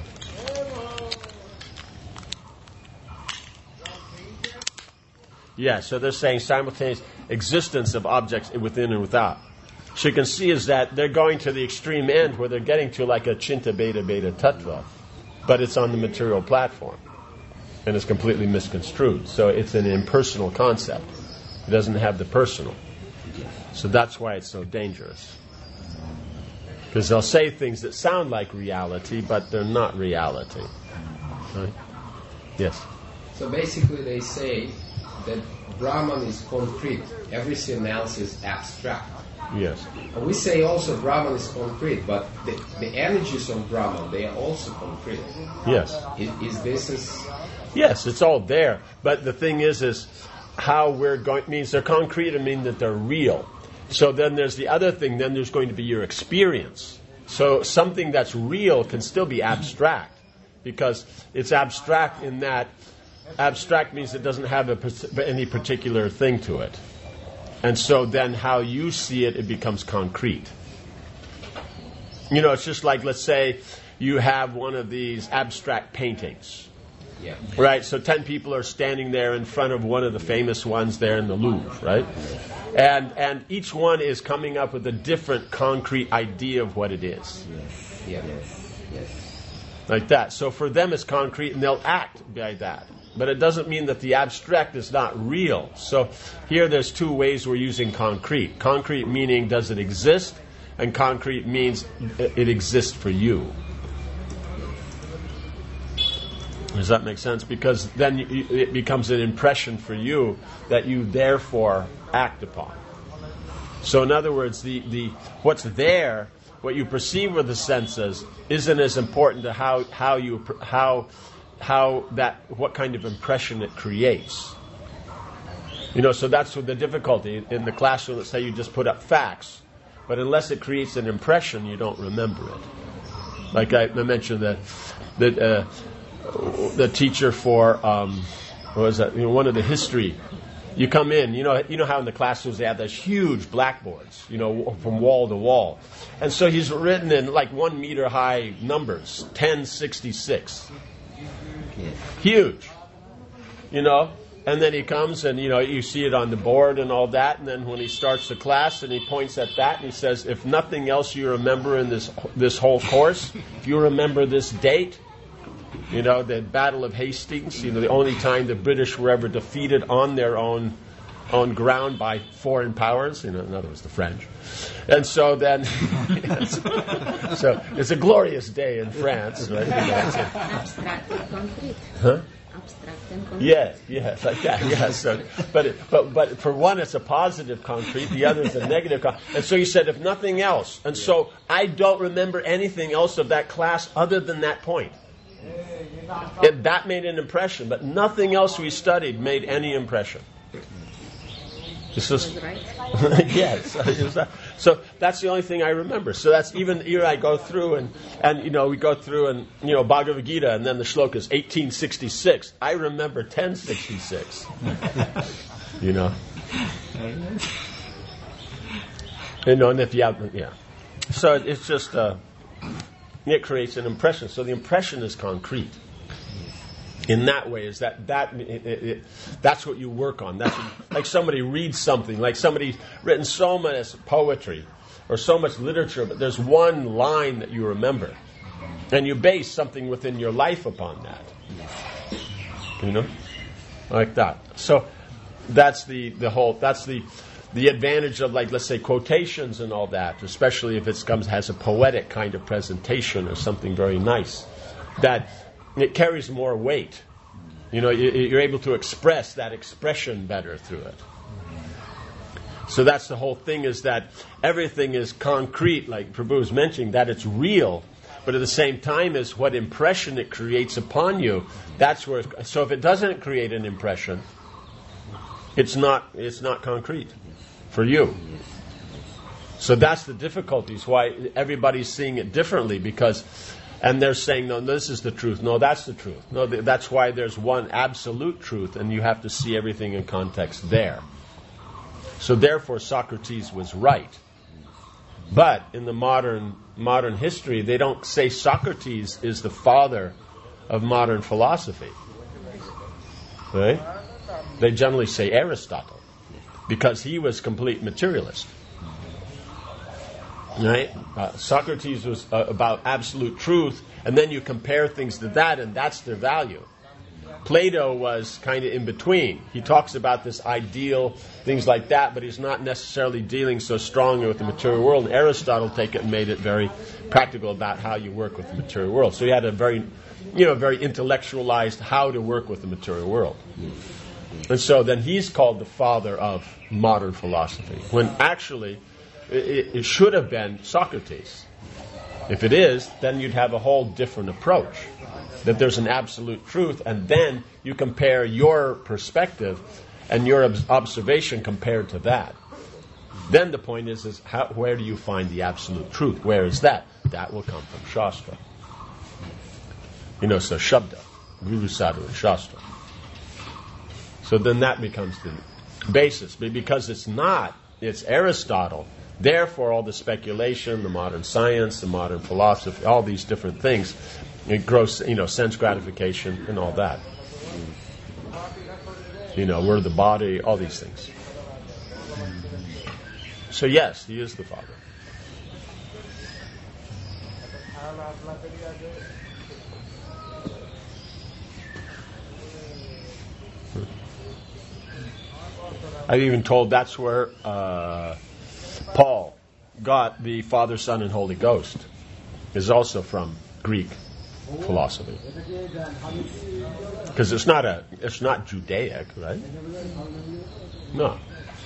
Speaker 1: Yeah, so they're saying simultaneous existence of objects within and without. So you can see is that they're going to the extreme end where they're getting to like a Chinta Beta Beta Tattva, but it's on the material platform. And it's completely misconstrued. So it's an impersonal concept. It doesn't have the personal. So that's why it's so dangerous. Because they'll say things that sound like reality, but they're not reality. Right? Yes?
Speaker 3: So basically they say that Brahman is concrete, everything else is abstract.
Speaker 1: Yes.
Speaker 3: And we say also Brahman is concrete, but the, the energies of Brahman, they are also concrete.
Speaker 1: Yes.
Speaker 3: Is, is this is...
Speaker 1: Yes, it's all there. But the thing is, is how we're going, means they're concrete and mean that they're real. So then there's the other thing, then there's going to be your experience. So something that's real can still be abstract, because it's abstract in that abstract means it doesn't have a, any particular thing to it. And so then how you see it, it becomes concrete. You know, it's just like, let's say you have one of these abstract paintings.
Speaker 3: Yeah.
Speaker 1: Right, so ten people are standing there in front of one of the famous ones there in the Louvre, right? And and each one is coming up with a different concrete idea of what it is.
Speaker 4: Yes.
Speaker 3: Yeah.
Speaker 4: Yes. Yes.
Speaker 1: Like that. So for them it's concrete and they'll act by that. But it doesn't mean that the abstract is not real. So here there's two ways we're using concrete. Concrete meaning does it exist, and concrete means it exists for you. Does that make sense? Because then you, it becomes an impression for you that you therefore act upon. So in other words, the, the what's there, what you perceive with the senses, isn't as important to how how you how how that what kind of impression it creates. You know, so that's the difficulty in the classroom. Let's say you just put up facts, but unless it creates an impression, you don't remember it. Like I, I mentioned that that. Uh, the teacher for um, what was that? You know, one of the history. You come in, you know, you know how in the classrooms they have those huge blackboards, you know, from wall to wall, and so he's written in like one meter high numbers, ten sixty-six,
Speaker 4: Yes.
Speaker 1: huge, you know. And then he comes and, you know, you see it on the board and all that, and then when he starts the class and he points at that and he says, if nothing else you remember in this this whole course, if you remember this date. You know, the Battle of Hastings, you know, the only time the British were ever defeated on their own own ground by foreign powers, you know, in other words, the French. And so then, so it's a glorious day in France, right?
Speaker 5: Abstract and concrete.
Speaker 1: Huh?
Speaker 5: Abstract and concrete.
Speaker 1: Yes, yes, like that, yes. So, but, it, but but for one, it's a positive concrete, the other is a negative concrete. And so you said, if nothing else. And so I don't remember anything else of that class other than that point. It, that made an impression, but nothing else we studied made any impression. This is
Speaker 5: right.
Speaker 1: yes. It was that. So that's the only thing I remember. So that's even here I go through and and you know we go through and you know Bhagavad Gita and then the shloka is eighteen sixty-six. I remember ten sixty-six. You know. You know, and if you have, yeah. So it's just. Uh, It creates an impression. So the impression is concrete. in that way, is that that it, it, it, that's what you work on. That's what, like somebody reads something, like somebody's written so much poetry or so much literature, but there's one line that you remember, and you base something within your life upon that. You know, like that. So that's the the whole. That's the the advantage of, like, let's say, quotations and all that, especially if it comes has a poetic kind of presentation or something very nice, that it carries more weight. You know, you're able to express that expression better through it. So that's the whole thing, is that everything is concrete, like Prabhu was mentioning, that it's real, but at the same time is what impression it creates upon you. That's where. So if it doesn't create an impression, it's not it's not concrete for you. So that's the difficulties, why everybody's seeing it differently, because, and they're saying, no, this is the truth. No, that's the truth. No, th- that's why there's one absolute truth, and you have to see everything in context there. So therefore, Socrates was right. But in the modern modern history, they don't say Socrates is the father of modern philosophy. Right? They generally say Aristotle, because he was complete materialist. Right? Uh, Socrates was uh, about absolute truth, and then you compare things to that, and that's their value. Plato was kind of in between. He talks about this ideal, things like that, but he's not necessarily dealing so strongly with the material world. And Aristotle take it and made it very practical about how you work with the material world. So he had a very, you know, very intellectualized how to work with the material world. And so then he's called the father of modern philosophy, when actually it, it should have been Socrates. If it is, then you'd have a whole different approach. That there's an absolute truth, and then you compare your perspective and your ob- observation compared to that. Then the point is, is how, where do you find the absolute truth? Where is that? That will come from Shastra. You know, so Shabda, Guru Sadhu and Shastra. So then that becomes the basis. But because it's not, it's Aristotle, therefore all the speculation, the modern science, the modern philosophy, all these different things, it grows, you know, sense gratification and all that. You know, we're the body, all these things. So yes, he is the Father. I've even told that's where uh, Paul got the Father, Son, and Holy Ghost. Is also from Greek philosophy, because it's not a it's not Judaic, right? No.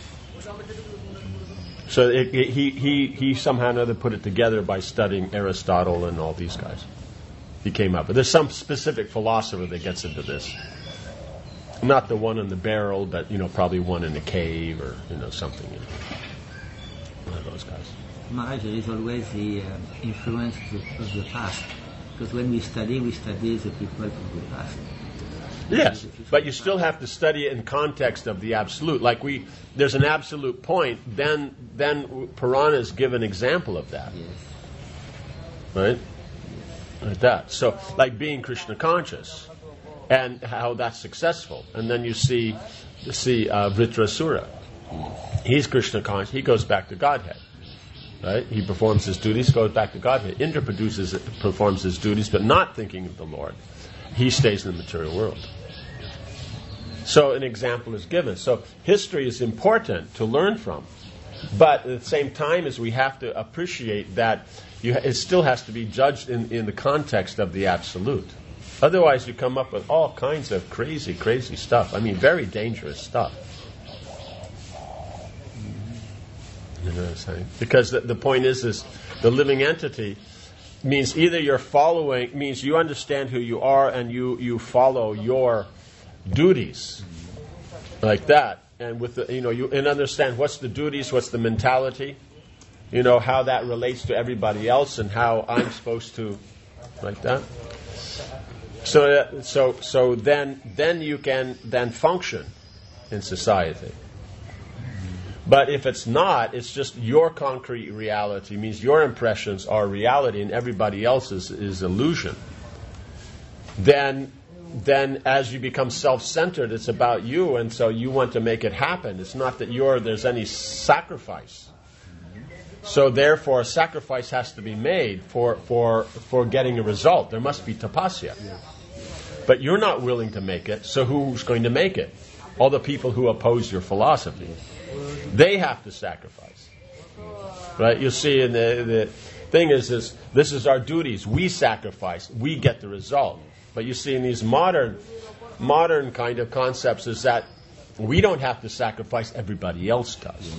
Speaker 1: So it, it, he he he somehow or another put it together by studying Aristotle and all these guys. He came up, but there's some specific philosopher that gets into this. Not the one in the barrel, but you know, probably one in the cave or you know something. You know, one of those guys.
Speaker 4: Maharaj, there is always the uh, influence of the, of the past. Because when we study, we study the people from the past.
Speaker 1: Yes, but you still have to study it in context of the absolute. Like we, there's an absolute point, then then Puranas give an example of that.
Speaker 4: Yes.
Speaker 1: Right? Like that. So, like being Krishna conscious, and how that's successful. And then you see, you see uh, Vritrasura. He's Krishna conscious. He goes back to Godhead. Right? He performs his duties, goes back to Godhead. Indra produces, performs his duties, but not thinking of the Lord. He stays in the material world. So an example is given. So history is important to learn from. But at the same time as we have to appreciate that you, it still has to be judged in, in the context of the absolute. Otherwise you come up with all kinds of crazy, crazy stuff. I mean, very dangerous stuff. You know what I'm saying? Because the, the point is, is the living entity means either you're following, means you understand who you are and you, you follow your duties, like that. And with the, you know, you and understand what's the duties, what's the mentality, you know, how that relates to everybody else and how I'm supposed to, like that. So, uh, so, so then, then you can then function in society. But if it's not, it's just your concrete reality, means your impressions are reality and everybody else's is illusion. Then then as you become self-centered, it's about you, and so you want to make it happen. It's not that you're there's any sacrifice. So therefore, a sacrifice has to be made for for for getting a result. There must be tapasya. But you're not willing to make it, so who's going to make it? All the people who oppose your philosophy. They have to sacrifice. Right? You see, in the, the thing is, is, this is our duties. We sacrifice. We get the result. But you see, in these modern, modern kind of concepts, is that we don't have to sacrifice. Everybody else does.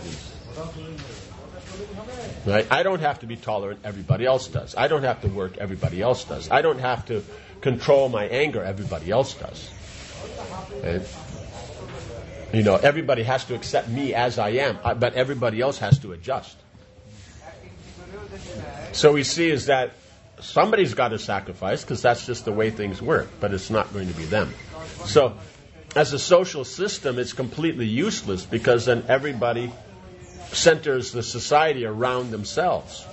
Speaker 1: Right? I don't have to be tolerant. Everybody else does. I don't have to work. Everybody else does. I don't have to control my anger. Everybody else does. Right? You know, everybody has to accept me as I am, but everybody else has to adjust. So we see is that somebody's got to sacrifice, because that's just the way things work, but it's not going to be them. So as a social system, it's completely useless, because then everybody centers the society around themselves.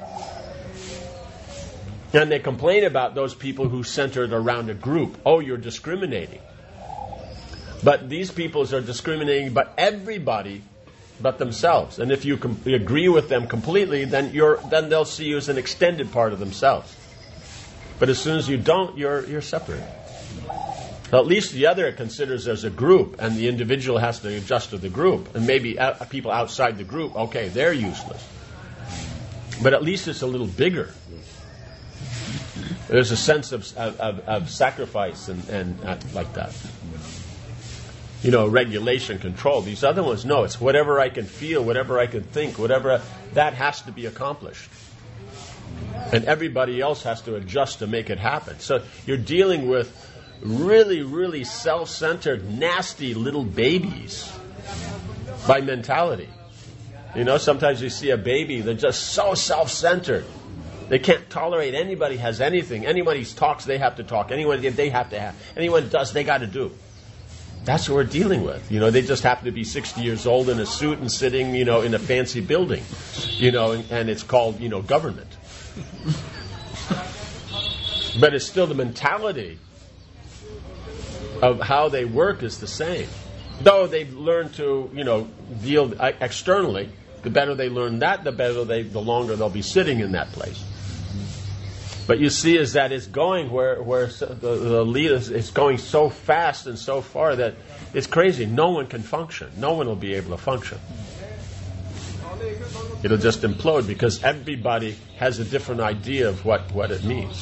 Speaker 1: And they complain about those people who center it around a group. Oh, you're discriminating. But these peoples are discriminating but everybody but themselves. And if you com- agree with them completely, then you're then they'll see you as an extended part of themselves. But as soon as you don't, you're you're separate. Well, at least the other considers there's a group, and the individual has to adjust to the group. And maybe uh, people outside the group, okay, they're useless. But at least it's a little bigger. There's a sense of of, of sacrifice and, and uh, like that. You know, regulation, control. These other ones, no, it's whatever I can feel, whatever I can think, whatever, that has to be accomplished. And everybody else has to adjust to make it happen. So you're dealing with really, really self-centered, nasty little babies by mentality. You know, sometimes you see a baby, they're just so self-centered. They can't tolerate anybody has anything. Anybody talks, they have to talk. Anyone, they have to have. Anyone does, they got to do. That's what we're dealing with. You know, they just happen to be sixty years old in a suit and sitting, you know, in a fancy building. You know, and, and it's called, you know, government. But it's still the mentality of how they work is the same. Though they've learned to, you know, deal externally. The better they learn that, the better they, the longer they'll be sitting in that place. But you see is that it's going where, where the, the lead is it's going so fast and so far that it's crazy. No one can function. No one will be able to function. It'll just implode because everybody has a different idea of what, what it means.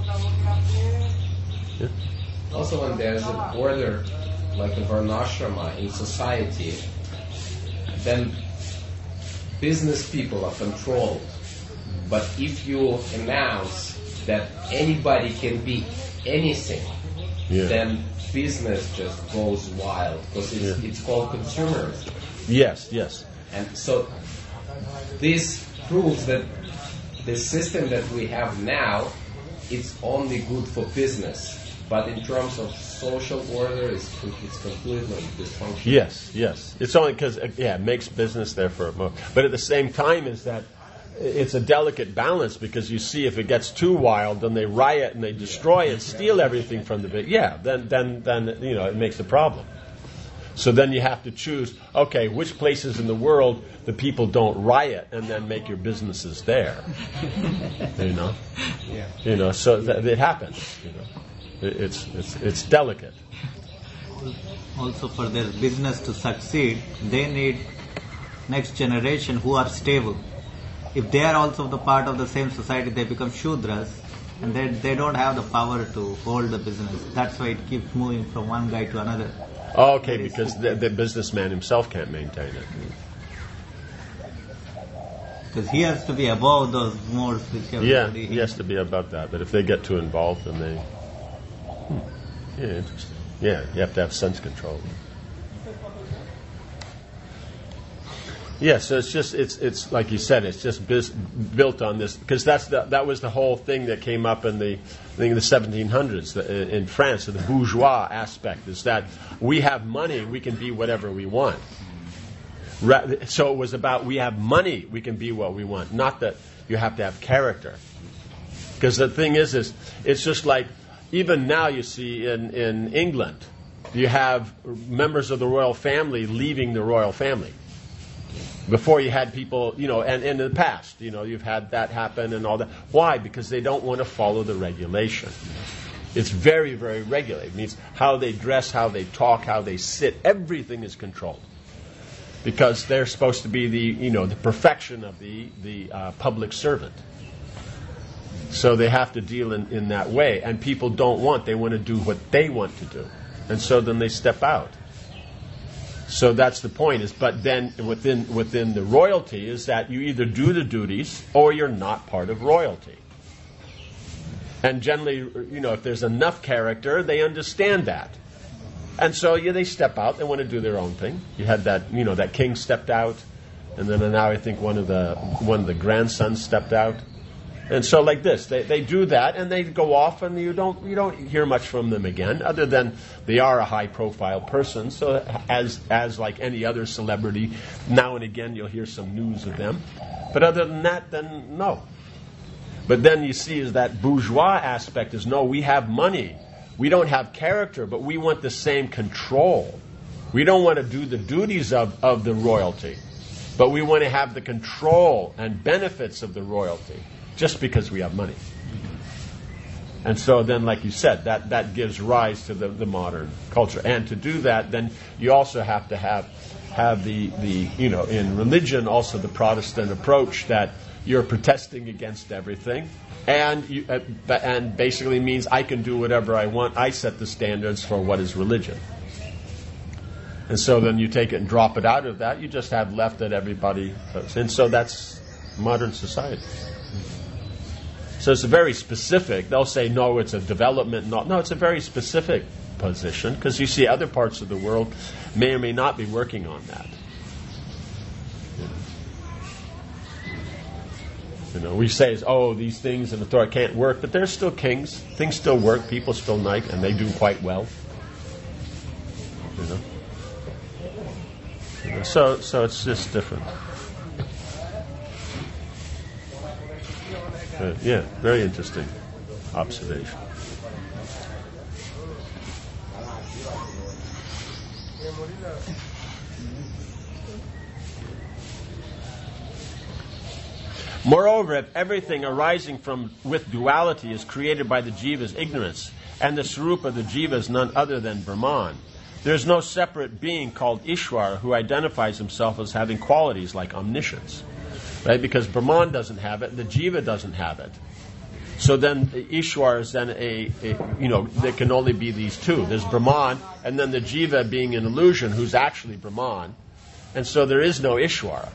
Speaker 1: Yeah?
Speaker 3: Also, when there's an order like a varnashrama in society, then business people are controlled. But if you announce that anybody can be anything, yeah. then business just goes wild because it's, yeah. it's called consumerism.
Speaker 1: Yes, yes.
Speaker 3: And so this proves that the system that we have now, it's only good for business. But in terms of social order, it's, it's completely dysfunctional.
Speaker 1: Yes, yes. It's only because, yeah, it makes business there for a moment. But at the same time is that it's a delicate balance because you see if it gets too wild, then they riot and they destroy and steal everything from the big. Yeah, then, then, then, you know, it makes a problem. So then you have to choose, okay, which places in the world the people don't riot and then make your businesses there. You know? Yeah. You know, so th- it happens, you know. It, it's, it's, it's delicate.
Speaker 2: Also for their business to succeed, they need next generation who are stable. If they are also the part of the same society, they become Shudras, and they they don't have the power to hold the business. That's why it keeps moving from one guy to another.
Speaker 1: Okay, because the, the businessman himself can't maintain it.
Speaker 2: Because he has to be above those modes. Which
Speaker 1: yeah, he has to be above that. But if they get too involved, then they... Hmm, yeah, interesting. Yeah, you have to have sense control. Yeah, so it's just it's it's like you said, it's just bis- built on this because that's the, that was the whole thing that came up in the I think in the seventeen hundreds the, in France. The bourgeois aspect is that we have money, we can be whatever we want. Ra- so it was about we have money, we can be what we want, not that you have to have character. Because the thing is, is it's just like even now you see in, in England, you have members of the royal family leaving the royal family. Before you had people, you know, and, and in the past, you know, you've had that happen and all that. Why? Because they don't want to follow the regulation. It's very, very regulated. It means how they dress, how they talk, how they sit. Everything is controlled. Because they're supposed to be the, you know, the perfection of the, the uh, public servant. So they have to deal in, in that way. And people don't want, they want to do what they want to do. And so then they step out. So that's the point. Is but then within within the royalty is that you either do the duties or you're not part of royalty. And generally, you know, if there's enough character, they understand that. And so yeah, they step out. They want to do their own thing. You had that, you know, that king stepped out, and then now I think one of the one of the grandsons stepped out. And so like this, they they do that, and they go off, and you don't you don't hear much from them again, other than they are a high-profile person. So as as like any other celebrity, now and again you'll hear some news of them. But other than that, then no. But then you see is that bourgeois aspect is no, we have money, we don't have character, but we want the same control. We don't want to do the duties of, of the royalty, but we want to have the control and benefits of the royalty. Just because we have money. And so then, like you said, that, that gives rise to the, the modern culture. And to do that, then you also have to have have the, the, you know, in religion also the Protestant approach that you're protesting against everything. And you, uh, and basically means I can do whatever I want. I set the standards for what is religion. And so then you take it and drop it out of that. You just have left that everybody does. And so that's modern society. So it's a very specific, they'll say, no, it's a development. Not, no, it's a very specific position, because you see other parts of the world may or may not be working on that. You know, we say, oh, these things in authority can't work, but there's still kings. Things still work, people still like, and they do quite well. You know? You know, so, so it's just different. Uh, yeah, very interesting observation. Moreover, if everything arising from with duality is created by the jiva's ignorance, and the swarupa of the jiva is none other than Brahman, there is no separate being called Ishwar who identifies himself as having qualities like omniscience. Right? Because Brahman doesn't have it, the jiva doesn't have it. So then Ishwar is then a, a, you know, there can only be these two. There's Brahman, and then the jiva being an illusion, who's actually Brahman. And so there is no Ishwara.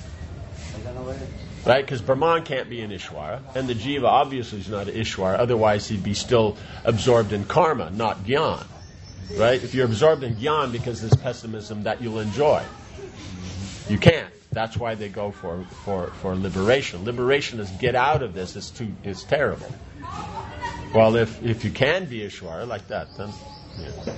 Speaker 1: Right? Because Brahman can't be an Ishwara, and the jiva obviously is not an Ishwara, otherwise he'd be still absorbed in karma, not jnana. Right? If you're absorbed in jnana because there's pessimism that you'll enjoy, you can't. That's why they go for, for, for liberation. Liberation is get out of this. It's too. It's terrible. Well, if if you can be Ishwara like that, then yeah.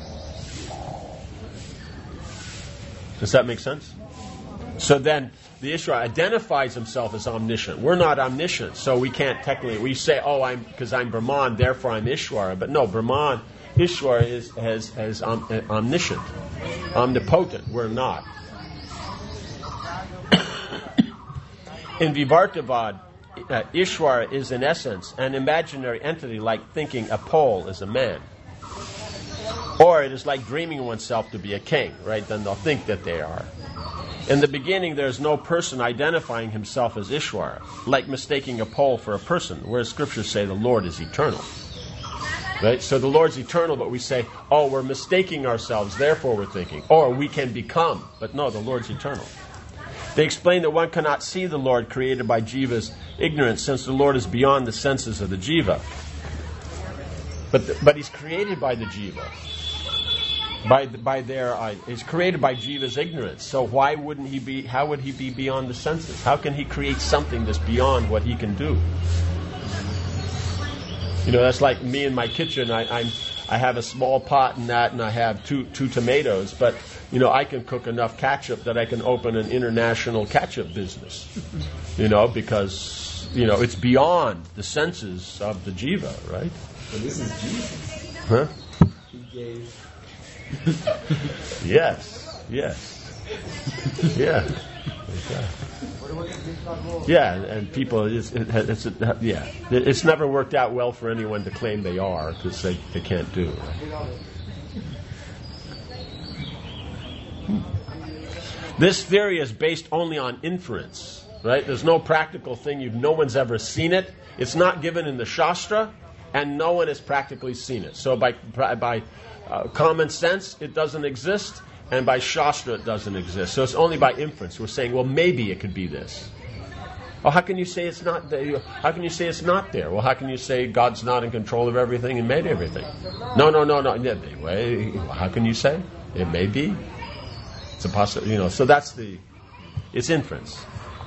Speaker 1: Does that make sense? So then the Ishwara identifies himself as omniscient. We're not omniscient, so we can't technically. We say, oh, I'm because I'm Brahman, therefore I'm Ishwara. But no, Brahman, Ishwara is has has om, omniscient, omnipotent. We're not. In Vivartavad, uh, Ishwara is in essence an imaginary entity like thinking a pole is a man. Or it is like dreaming oneself to be a king, right? Then they'll think that they are. In the beginning, there is no person identifying himself as Ishwara, like mistaking a pole for a person, whereas scriptures say the Lord is eternal. Right? So the Lord's eternal, but we say, oh, we're mistaking ourselves, therefore we're thinking. Or we can become, but no, the Lord's eternal. They explain that one cannot see the Lord created by jiva's ignorance, since the Lord is beyond the senses of the jiva. But the, but he's created by the jiva. By the, by their uh, he's created by jiva's ignorance. So why wouldn't he be? How would he be beyond the senses? How can he create something that's beyond what he can do? You know, that's like me in my kitchen. I, I'm I have a small pot in that, and I have two two tomatoes, but. You know, I can cook enough ketchup that I can open an international ketchup business. You know, because you know, it's beyond the senses of the jiva, right?
Speaker 3: So this is Jesus.
Speaker 1: Huh?
Speaker 3: He gave.
Speaker 1: Yes, yes. Yeah. Okay. Yeah, and people, it's, it, it's, it, yeah, it's never worked out well for anyone to claim they are, because they, they can't do it. Hmm. This theory is based only on inference, right? There's no practical thing. You, no one's ever seen it. It's not given in the Shastra, and no one has practically seen it. So by by uh, common sense, it doesn't exist. And by Shastra, it doesn't exist. So it's only by inference. We're saying, well, maybe it could be this. Oh, how can you say it's not there? How can you say it's not there? Well, how can you say God's not in control of everything and made everything? No, no, no, no. Anyway, how can you say? It may be. It's a possibility. You know, so that's the, it's inference.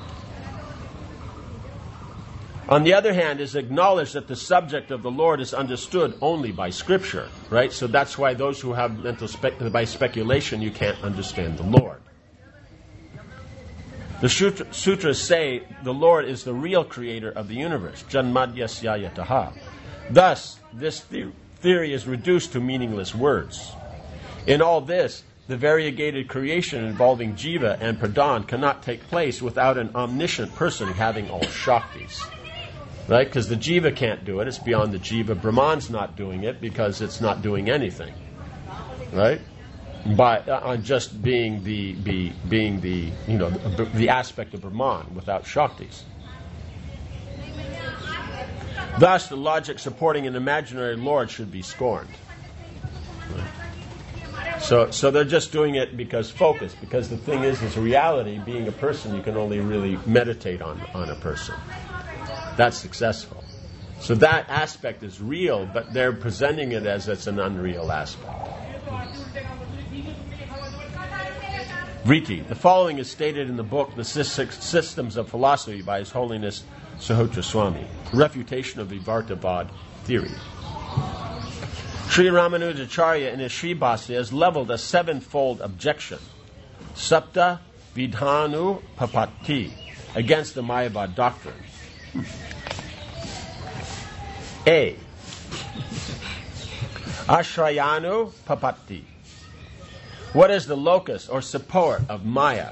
Speaker 1: On the other hand, is acknowledged that the subject of the Lord is understood only by Scripture, right? So that's why those who have mental spe- by speculation, you can't understand the Lord. The sutra, sutras say the Lord is the real creator of the universe, Janmadyasya Yataha. Thus, this the- theory is reduced to meaningless words. In all this, the variegated creation involving Jiva and Pradhan cannot take place without an omniscient person having all Shaktis. Right? Because the Jiva can't do it. It's beyond the Jiva. Brahman's not doing it because it's not doing anything. Right? By uh, on just being the be, being the you know the, the aspect of Brahman without Shaktis. Thus, the logic supporting an imaginary Lord should be scorned. Right? So, so they're just doing it because focus. Because the thing is, is reality. Being a person, you can only really meditate on on a person. That's successful. So that aspect is real, but they're presenting it as it's an unreal aspect. Vritti. The following is stated in the book The Systems of Philosophy by His Holiness Sahotra Swami. Refutation of Vivartavad theory. Sri Ramanujacharya in his Shribhasya has leveled a sevenfold objection. Sapta Vidhanu Papatti against the Mayavad doctrine. A. Ashrayanu Papatti. What is the locus or support of Maya?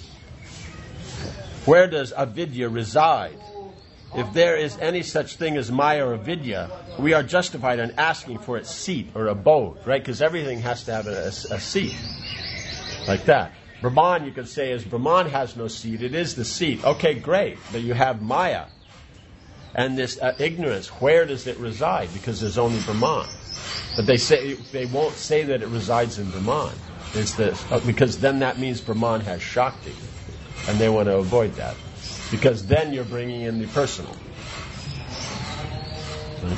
Speaker 1: Where does avidya reside? If there is any such thing as Maya or avidya, we are justified in asking for its seat or abode, right? Because everything has to have a, a, a seat. Like that. Brahman, you could say, is Brahman has no seat. It is the seat. Okay, great. But you have Maya. And this uh, ignorance, where does it reside? Because there's only Brahman. But they say they won't say that it resides in Brahman. It's this, uh, because then that means Brahman has Shakti. And they want to avoid that. Because then you're bringing in the personal. Right?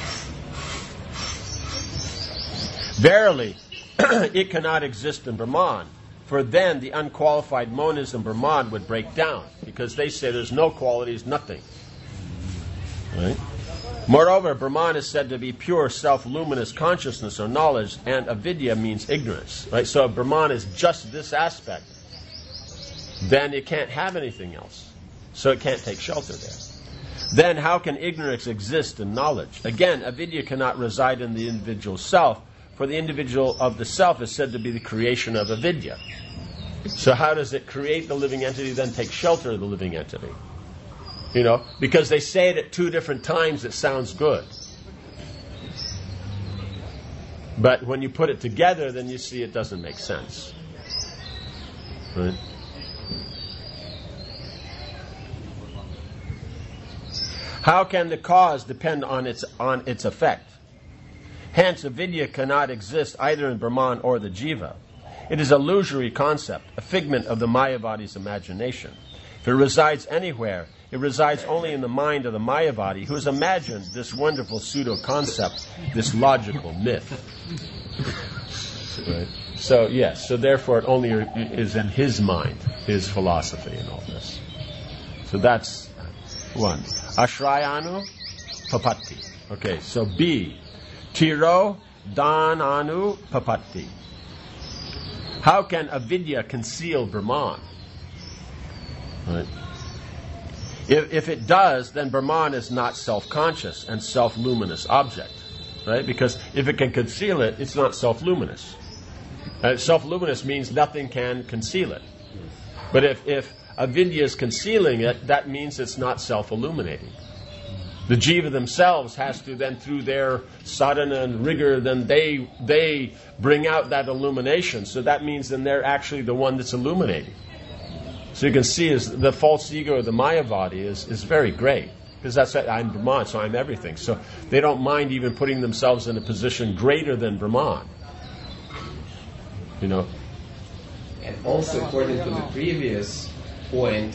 Speaker 1: Verily, it cannot exist in Brahman. For then the unqualified monism Brahman would break down. Because they say there's no qualities, nothing. Right? Moreover, Brahman is said to be pure self-luminous consciousness or knowledge, and avidya means ignorance. Right? So if Brahman is just this aspect, then it can't have anything else. So it can't take shelter there. Then how can ignorance exist in knowledge? Again, avidya cannot reside in the individual self, for the individual of the self is said to be the creation of avidya. So how does it create the living entity, then take shelter of the living entity? You know, because they say it at two different times, it sounds good. But when you put it together, then you see it doesn't make sense. Right? How can the cause depend on its on its effect? Hence, avidya cannot exist either in Brahman or the Jiva. It is a illusory concept, a figment of the Mayavadi's imagination. If it resides anywhere, it resides only in the mind of the Mayavadi, who has imagined this wonderful pseudo-concept, this logical myth. Right? So, yes, so therefore it only is in his mind, his philosophy and all this. So that's one. Ashrayanu Papatti. Okay, so B. Tiro Dhananu Papatti. How can avidya conceal Brahman? Right. If, if it does, then Brahman is not self-conscious and self-luminous object, right? Because if it can conceal it, it's not self-luminous. Uh, self-luminous means nothing can conceal it. But if, if avidya is concealing it, that means it's not self-illuminating. The jiva themselves has to then, through their sadhana and rigor, then they they bring out that illumination. So that means then they're actually the one that's illuminating. So you can see is the false ego of the Mayavadi is, is very great. Because that's it, I'm Brahman, so I'm everything. So they don't mind even putting themselves in a position greater than Brahman. You know?
Speaker 3: And also, according to the previous point,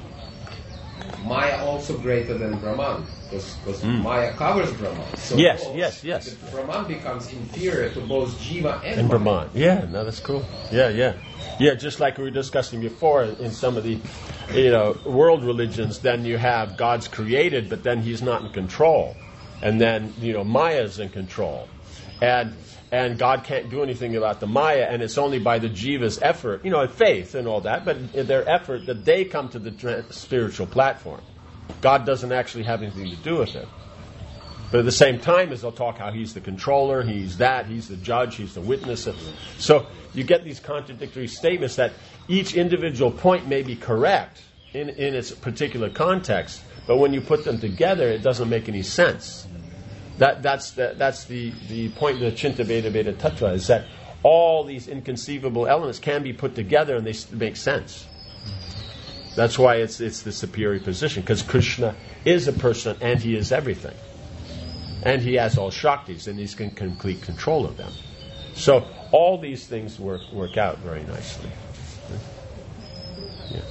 Speaker 3: Maya also greater than Brahman. Because mm. Maya covers Brahman. So
Speaker 1: yes,
Speaker 3: both,
Speaker 1: yes, yes.
Speaker 3: Brahman becomes inferior to both Jiva and,
Speaker 1: and
Speaker 3: Brahman.
Speaker 1: Brahman. Yeah, no, that's cool. Yeah, yeah. Yeah, just like we were discussing before in some of the, you know, world religions, then you have God's created, but then he's not in control. And then, you know, Maya's in control. And and God can't do anything about the Maya, and it's only by the Jiva's effort, you know, faith and all that, but their effort that they come to the tra- spiritual platform. God doesn't actually have anything to do with it. But at the same time, as they'll talk how he's the controller, he's that, he's the judge, he's the witness. So you get these contradictory statements that each individual point may be correct in, in its particular context, but when you put them together, it doesn't make any sense. That, that's the, that's the, the point of the Chinta Veda Veda Tattva, is that all these inconceivable elements can be put together and they make sense. That's why it's it's the superior position, because Krishna is a person and he is everything. And he has all Shaktis and he's in complete control of them. So all these things work work out very nicely. Yeah.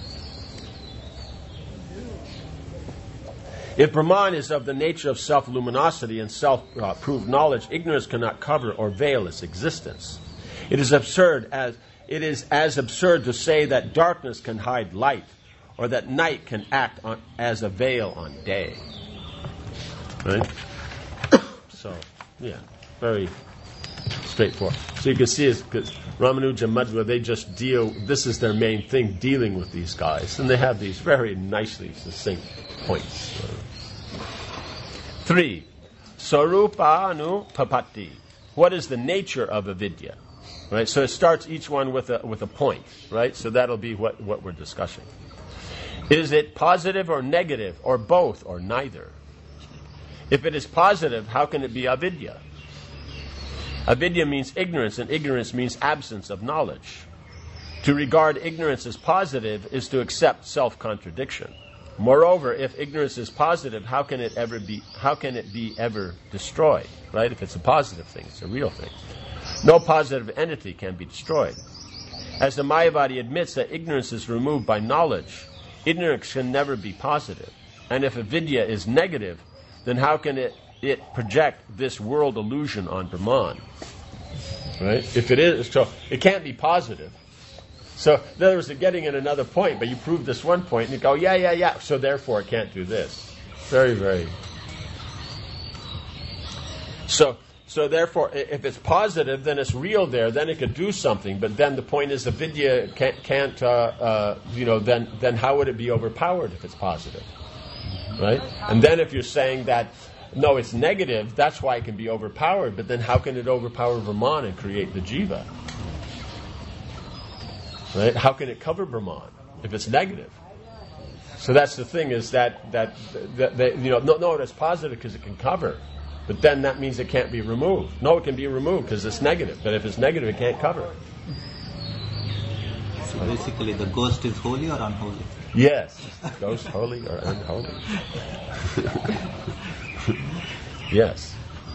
Speaker 1: If Brahman is of the nature of self-luminosity and self-proved knowledge, ignorance cannot cover or veil its existence. It is absurd as it is as absurd to say that darkness can hide light, or that night can act on, as a veil on day. Right? So, yeah, very straightforward. So you can see is because Ramanuja Madhva, they just deal, this is their main thing, dealing with these guys. And they have these very nicely succinct points. Three, Sarupanu Papatti. What is the nature of avidya? Right? So it starts each one with a with a point, right? So that'll be what, what we're discussing. Is it positive or negative, or both, or neither? If it is positive, how can it be avidya? Avidya means ignorance, and ignorance means absence of knowledge. To regard ignorance as positive is to accept self-contradiction. Moreover, if ignorance is positive, how can it ever be? How can it be ever destroyed? Right? If it's a positive thing, it's a real thing. No positive entity can be destroyed. As the Mayavadi admits that ignorance is removed by knowledge, ignorance can never be positive. And if avidya is negative, then how can it, it project this world illusion on Brahman? Right? If it is, so it can't be positive. So in other words, they're getting at another point, but you prove this one point, and you go, yeah, yeah, yeah, so therefore it can't do this. Very, very. So, so therefore, if it's positive, then it's real there, then it could do something, but then the point is avidya can't, can't uh, uh, you know, then, then how would it be overpowered if it's positive? Right? And then if you're saying that, no, it's negative, that's why it can be overpowered, but then how can it overpower Brahman and create the jiva? Right? How can it cover Brahman if it's negative? So that's the thing, is that, that, that, that you know, no, no, it's positive because it can cover, but then that means it can't be removed. No, it can be removed because it's negative, but if it's negative, it can't cover.
Speaker 2: So basically, the ghost is holy or unholy?
Speaker 1: Yes, ghost holy or unholy. Yes.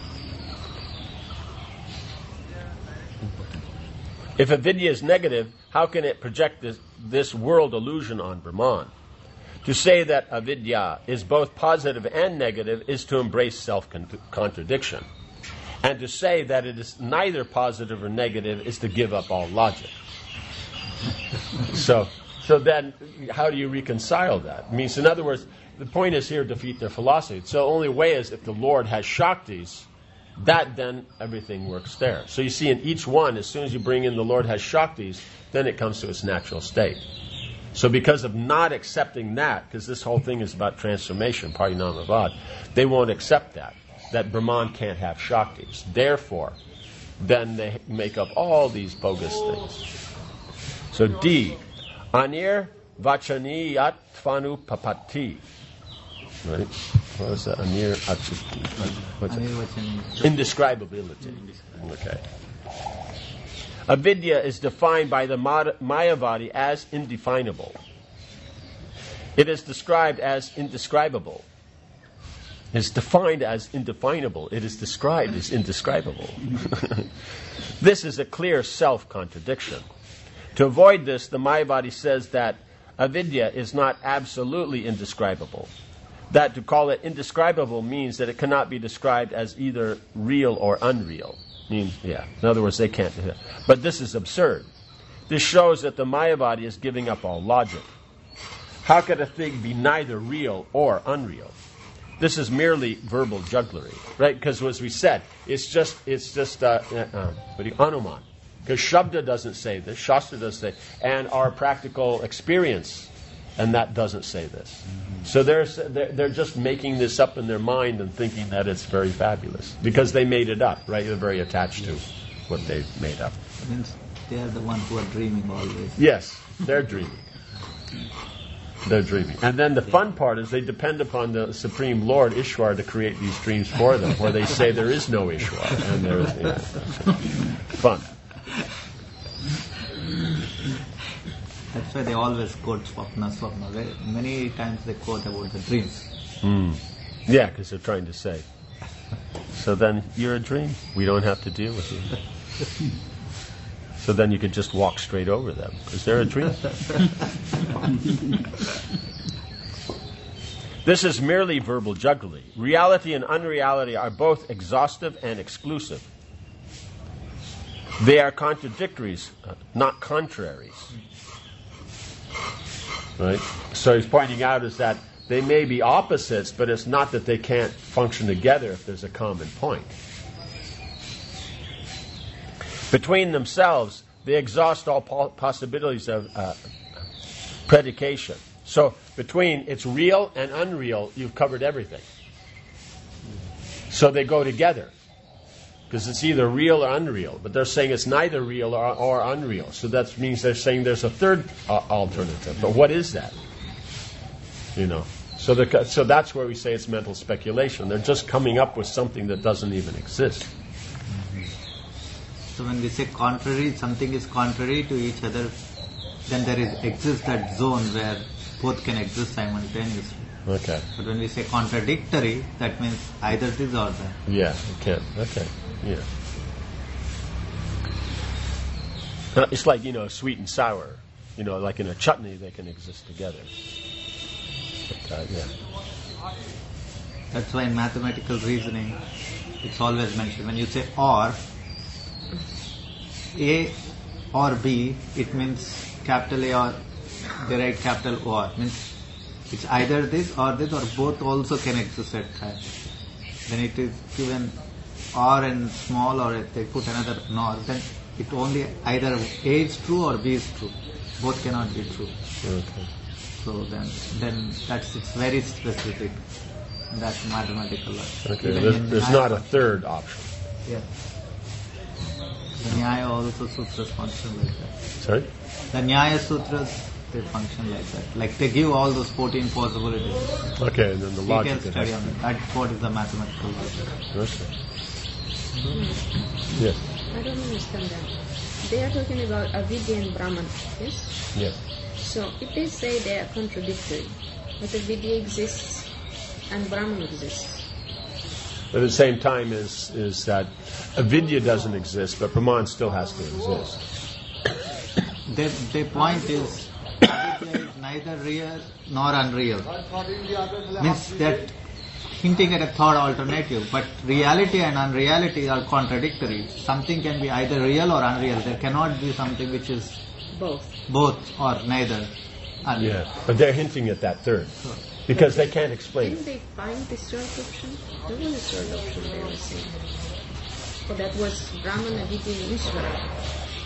Speaker 1: If avidya is negative, how can it project this, this world illusion on Brahman? To say that avidya is both positive and negative is to embrace self-contradiction. And to say that it is neither positive or negative is to give up all logic. So, so then, how do you reconcile that? It means, in other words, the point is here, defeat their philosophy. So the only way is if the Lord has Shaktis, that then everything works there. So you see in each one, as soon as you bring in the Lord has Shaktis, then it comes to its natural state. So because of not accepting that, because this whole thing is about transformation, parinamavad, they won't accept that, that Brahman can't have Shaktis. Therefore, then they make up all these bogus things. So D, Anir Vachaniyat Tvanu Papati. Right? What was that? Anir Achuti. What's it? Indescribability. Okay. Avidya is defined by the Mayavadi as indefinable. It is described as indescribable. It is defined as indefinable. It is described as indescribable. This is a clear self-contradiction. To avoid this, the Mayavadi says that avidya is not absolutely indescribable. That to call it indescribable means that it cannot be described as either real or unreal. Means, yeah. In other words, they can't do that. But this is absurd. This shows that the Mayavadi is giving up all logic. How could a thing be neither real or unreal? This is merely verbal jugglery, right? Because as we said, it's just it's just uh, uh, what do you, anuman. Because Shabda doesn't say this, Shastra doesn't say, and our practical experience, and that doesn't say this. Mm-hmm. So they're, they're they're just making this up in their mind and thinking that it's very fabulous because they made it up, right? They're very attached to what they've made up.
Speaker 2: Means they are the ones who are dreaming always.
Speaker 1: Yes, they're dreaming. They're dreaming. And then the fun part is they depend upon the Supreme Lord, Ishwar, to create these dreams for them, where they say there is no Ishwar. And there is, yeah. Fun.
Speaker 2: That's why they always quote Swapna, Swapna. Very, many times they quote about the dreams.
Speaker 1: Mm. Yeah, because they're trying to say. So then you're a dream. We don't have to deal with you. So then you could just walk straight over them, because they're a dream. This is merely verbal jugglery. Reality and unreality are both exhaustive and exclusive. They are contradictories, uh, not contraries. Right? So he's pointing out is that they may be opposites, but it's not that they can't function together if there's a common point. Between themselves, they exhaust all po- possibilities of uh, predication. So between it's real and unreal, you've covered everything. So they go together. Because it's either real or unreal. But they're saying it's neither real or, or unreal. So that means they're saying there's a third uh, alternative. But what is that? You know. So, the, so that's where we say it's mental speculation. They're just coming up with something that doesn't even exist.
Speaker 2: So when we say contrary, something is contrary to each other, then there is exists that zone where both can exist simultaneously.
Speaker 1: Okay.
Speaker 2: But when we say contradictory, that means either this or that.
Speaker 1: Yeah, you can. Okay. Yeah. Now, it's like, you know, sweet and sour. You know, like in a chutney, they can exist together. But, uh, yeah.
Speaker 2: That's why in mathematical reasoning, it's always mentioned. When you say or, A or B, it means capital A or they write capital O. It means it's either this or this, or both also can exist at times. Then it is given or and small, or if they put another nor, then it only either A is true or B is true. Both cannot be true.
Speaker 1: Okay.
Speaker 2: So then, then that's it's very specific. That's mathematical.
Speaker 1: Okay.
Speaker 2: Even
Speaker 1: There's,
Speaker 2: in
Speaker 1: there's
Speaker 2: Nyaya-
Speaker 1: not a third option.
Speaker 2: Yeah. The Nyaya also sutras function like that.
Speaker 1: Sorry?
Speaker 2: The Nyaya sutras, they function like that. Like they give all those fourteen possibilities.
Speaker 1: Okay, and then the logic
Speaker 2: Detailed
Speaker 1: of
Speaker 2: study
Speaker 1: it.
Speaker 2: on it. That's what is the mathematical logic.
Speaker 1: Okay. Yes.
Speaker 5: I don't understand that. They are talking about avidya and Brahman, yes?
Speaker 1: Yes.
Speaker 5: So if they say they are contradictory, but avidya exists and Brahman exists,
Speaker 1: But at the same time is is that avidya doesn't exist, but Brahman still has to exist.
Speaker 2: Their, their point is, avidya is neither real nor unreal. Means that hinting at a third alternative, but reality and unreality are contradictory. Something can be either real or unreal. There cannot be something which is
Speaker 5: both.
Speaker 2: both or neither. Unreal.
Speaker 1: Yeah. But they're hinting at that third. Because they can't explain
Speaker 5: Didn't
Speaker 1: it.
Speaker 5: they find the third option? There was a third option they were saying. Oh, that was Brahman, Avidya, and Ishvara.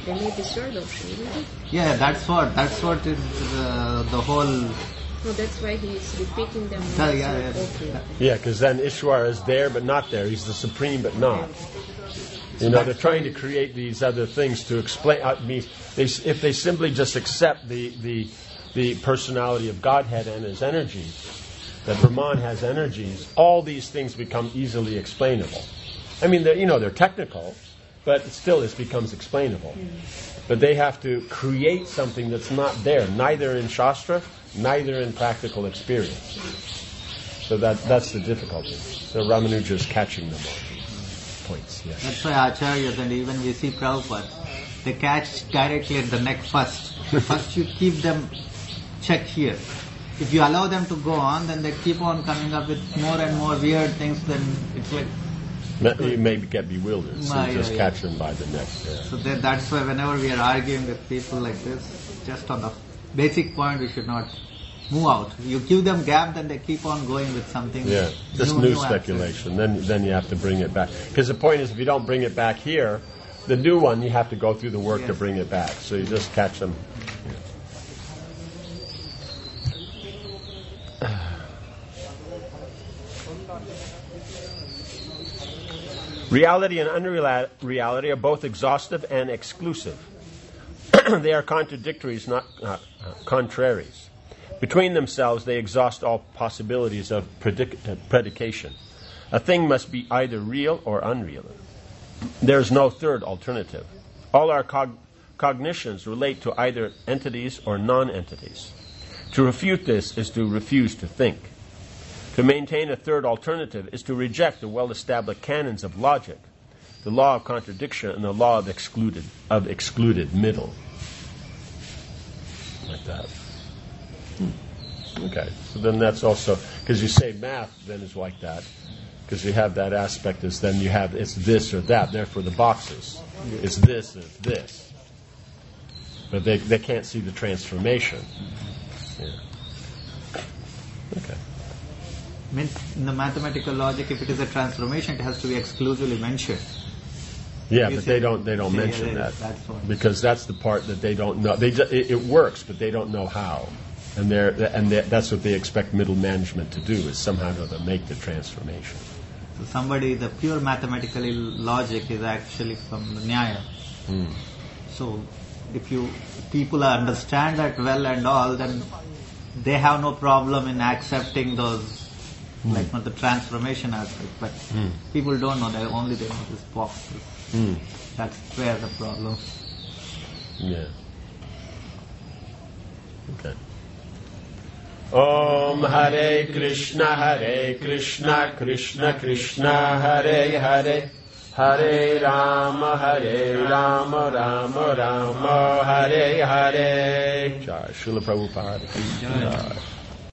Speaker 5: There may be third option, isn't it?
Speaker 2: Yeah, that's what, that's what is uh, the whole...
Speaker 5: No, that's why he's repeating them.
Speaker 2: Yeah, yeah, yeah.
Speaker 5: Okay.
Speaker 1: Yeah, because then Ishwara is there but not there. He's the supreme but not. You know, they're trying to create these other things to explain. I mean, they, if they simply just accept the, the the personality of Godhead and His energies, that Brahman has energies, all these things become easily explainable. I mean, they're, you know, they're technical, but still this becomes explainable. But they have to create something that's not there, neither in Shastra, neither in practical experience. So that that's the difficulty. So Ramanuja is catching them all. Points, yes.
Speaker 2: That's why Acharyas and even we see Prabhupada, they catch directly at the neck first. First you keep them check here. If you allow them to go on, then they keep on coming up with more and more weird things, then it's like...
Speaker 1: You may get bewildered, so
Speaker 2: Yeah,
Speaker 1: just
Speaker 2: yeah,
Speaker 1: catch them by the neck. Yeah.
Speaker 2: So that, that's why whenever we are arguing with people like this, just on the basic point we should not move out. You give them gap, then they keep on going with something.
Speaker 1: Yeah, just
Speaker 2: new,
Speaker 1: new,
Speaker 2: new
Speaker 1: speculation. Then, then you have to bring it back. Because the point is, if you don't bring it back here, the new one you have to go through the work
Speaker 2: Yes.
Speaker 1: to bring it back. So you just catch them. Reality and unreality are both exhaustive and exclusive. They are contradictories, not uh, uh, contraries. Between themselves, they exhaust all possibilities of predic- uh, predication. A thing must be either real or unreal. There is no third alternative. All our cog- cognitions relate to either entities or non-entities. To refute this is to refuse to think. To maintain a third alternative is to reject the well-established canons of logic, the law of contradiction, and the law of excluded of excluded middle. Like that. Hmm. Okay, so then that's also, because you say math, then it's like that. Because you have that aspect is then you have, it's this or that, therefore the boxes. It's this or it's this. But they, they can't see the transformation. Yeah. Okay.
Speaker 2: Means in the mathematical logic, if it is a transformation, it has to be exclusively mentioned.
Speaker 1: Yeah,
Speaker 2: You
Speaker 1: but
Speaker 2: see-
Speaker 1: they don't they don't
Speaker 2: Yeah,
Speaker 1: mention
Speaker 2: yeah,
Speaker 1: that
Speaker 2: that's what-
Speaker 1: because that's the part that they don't know. They ju- it, it works, but they don't know how, and they're and they're, that's what they expect middle management to do is somehow to make the transformation.
Speaker 2: So somebody, the pure mathematical logic is actually from the Nyaya.
Speaker 1: Mm.
Speaker 2: So if you people understand that well and all, then they have no problem in accepting those, like not the transformation aspect. But
Speaker 1: Mm.
Speaker 2: people don't know; they only they know this box.
Speaker 1: Mm.
Speaker 2: That's where the problem.
Speaker 1: Yeah. Okay. Om Hare Krishna Hare Krishna Krishna Krishna Hare Hare Hare Rama Hare Rama Rama Rama Hare Hare. Jai Srila Prabhupada. Jai.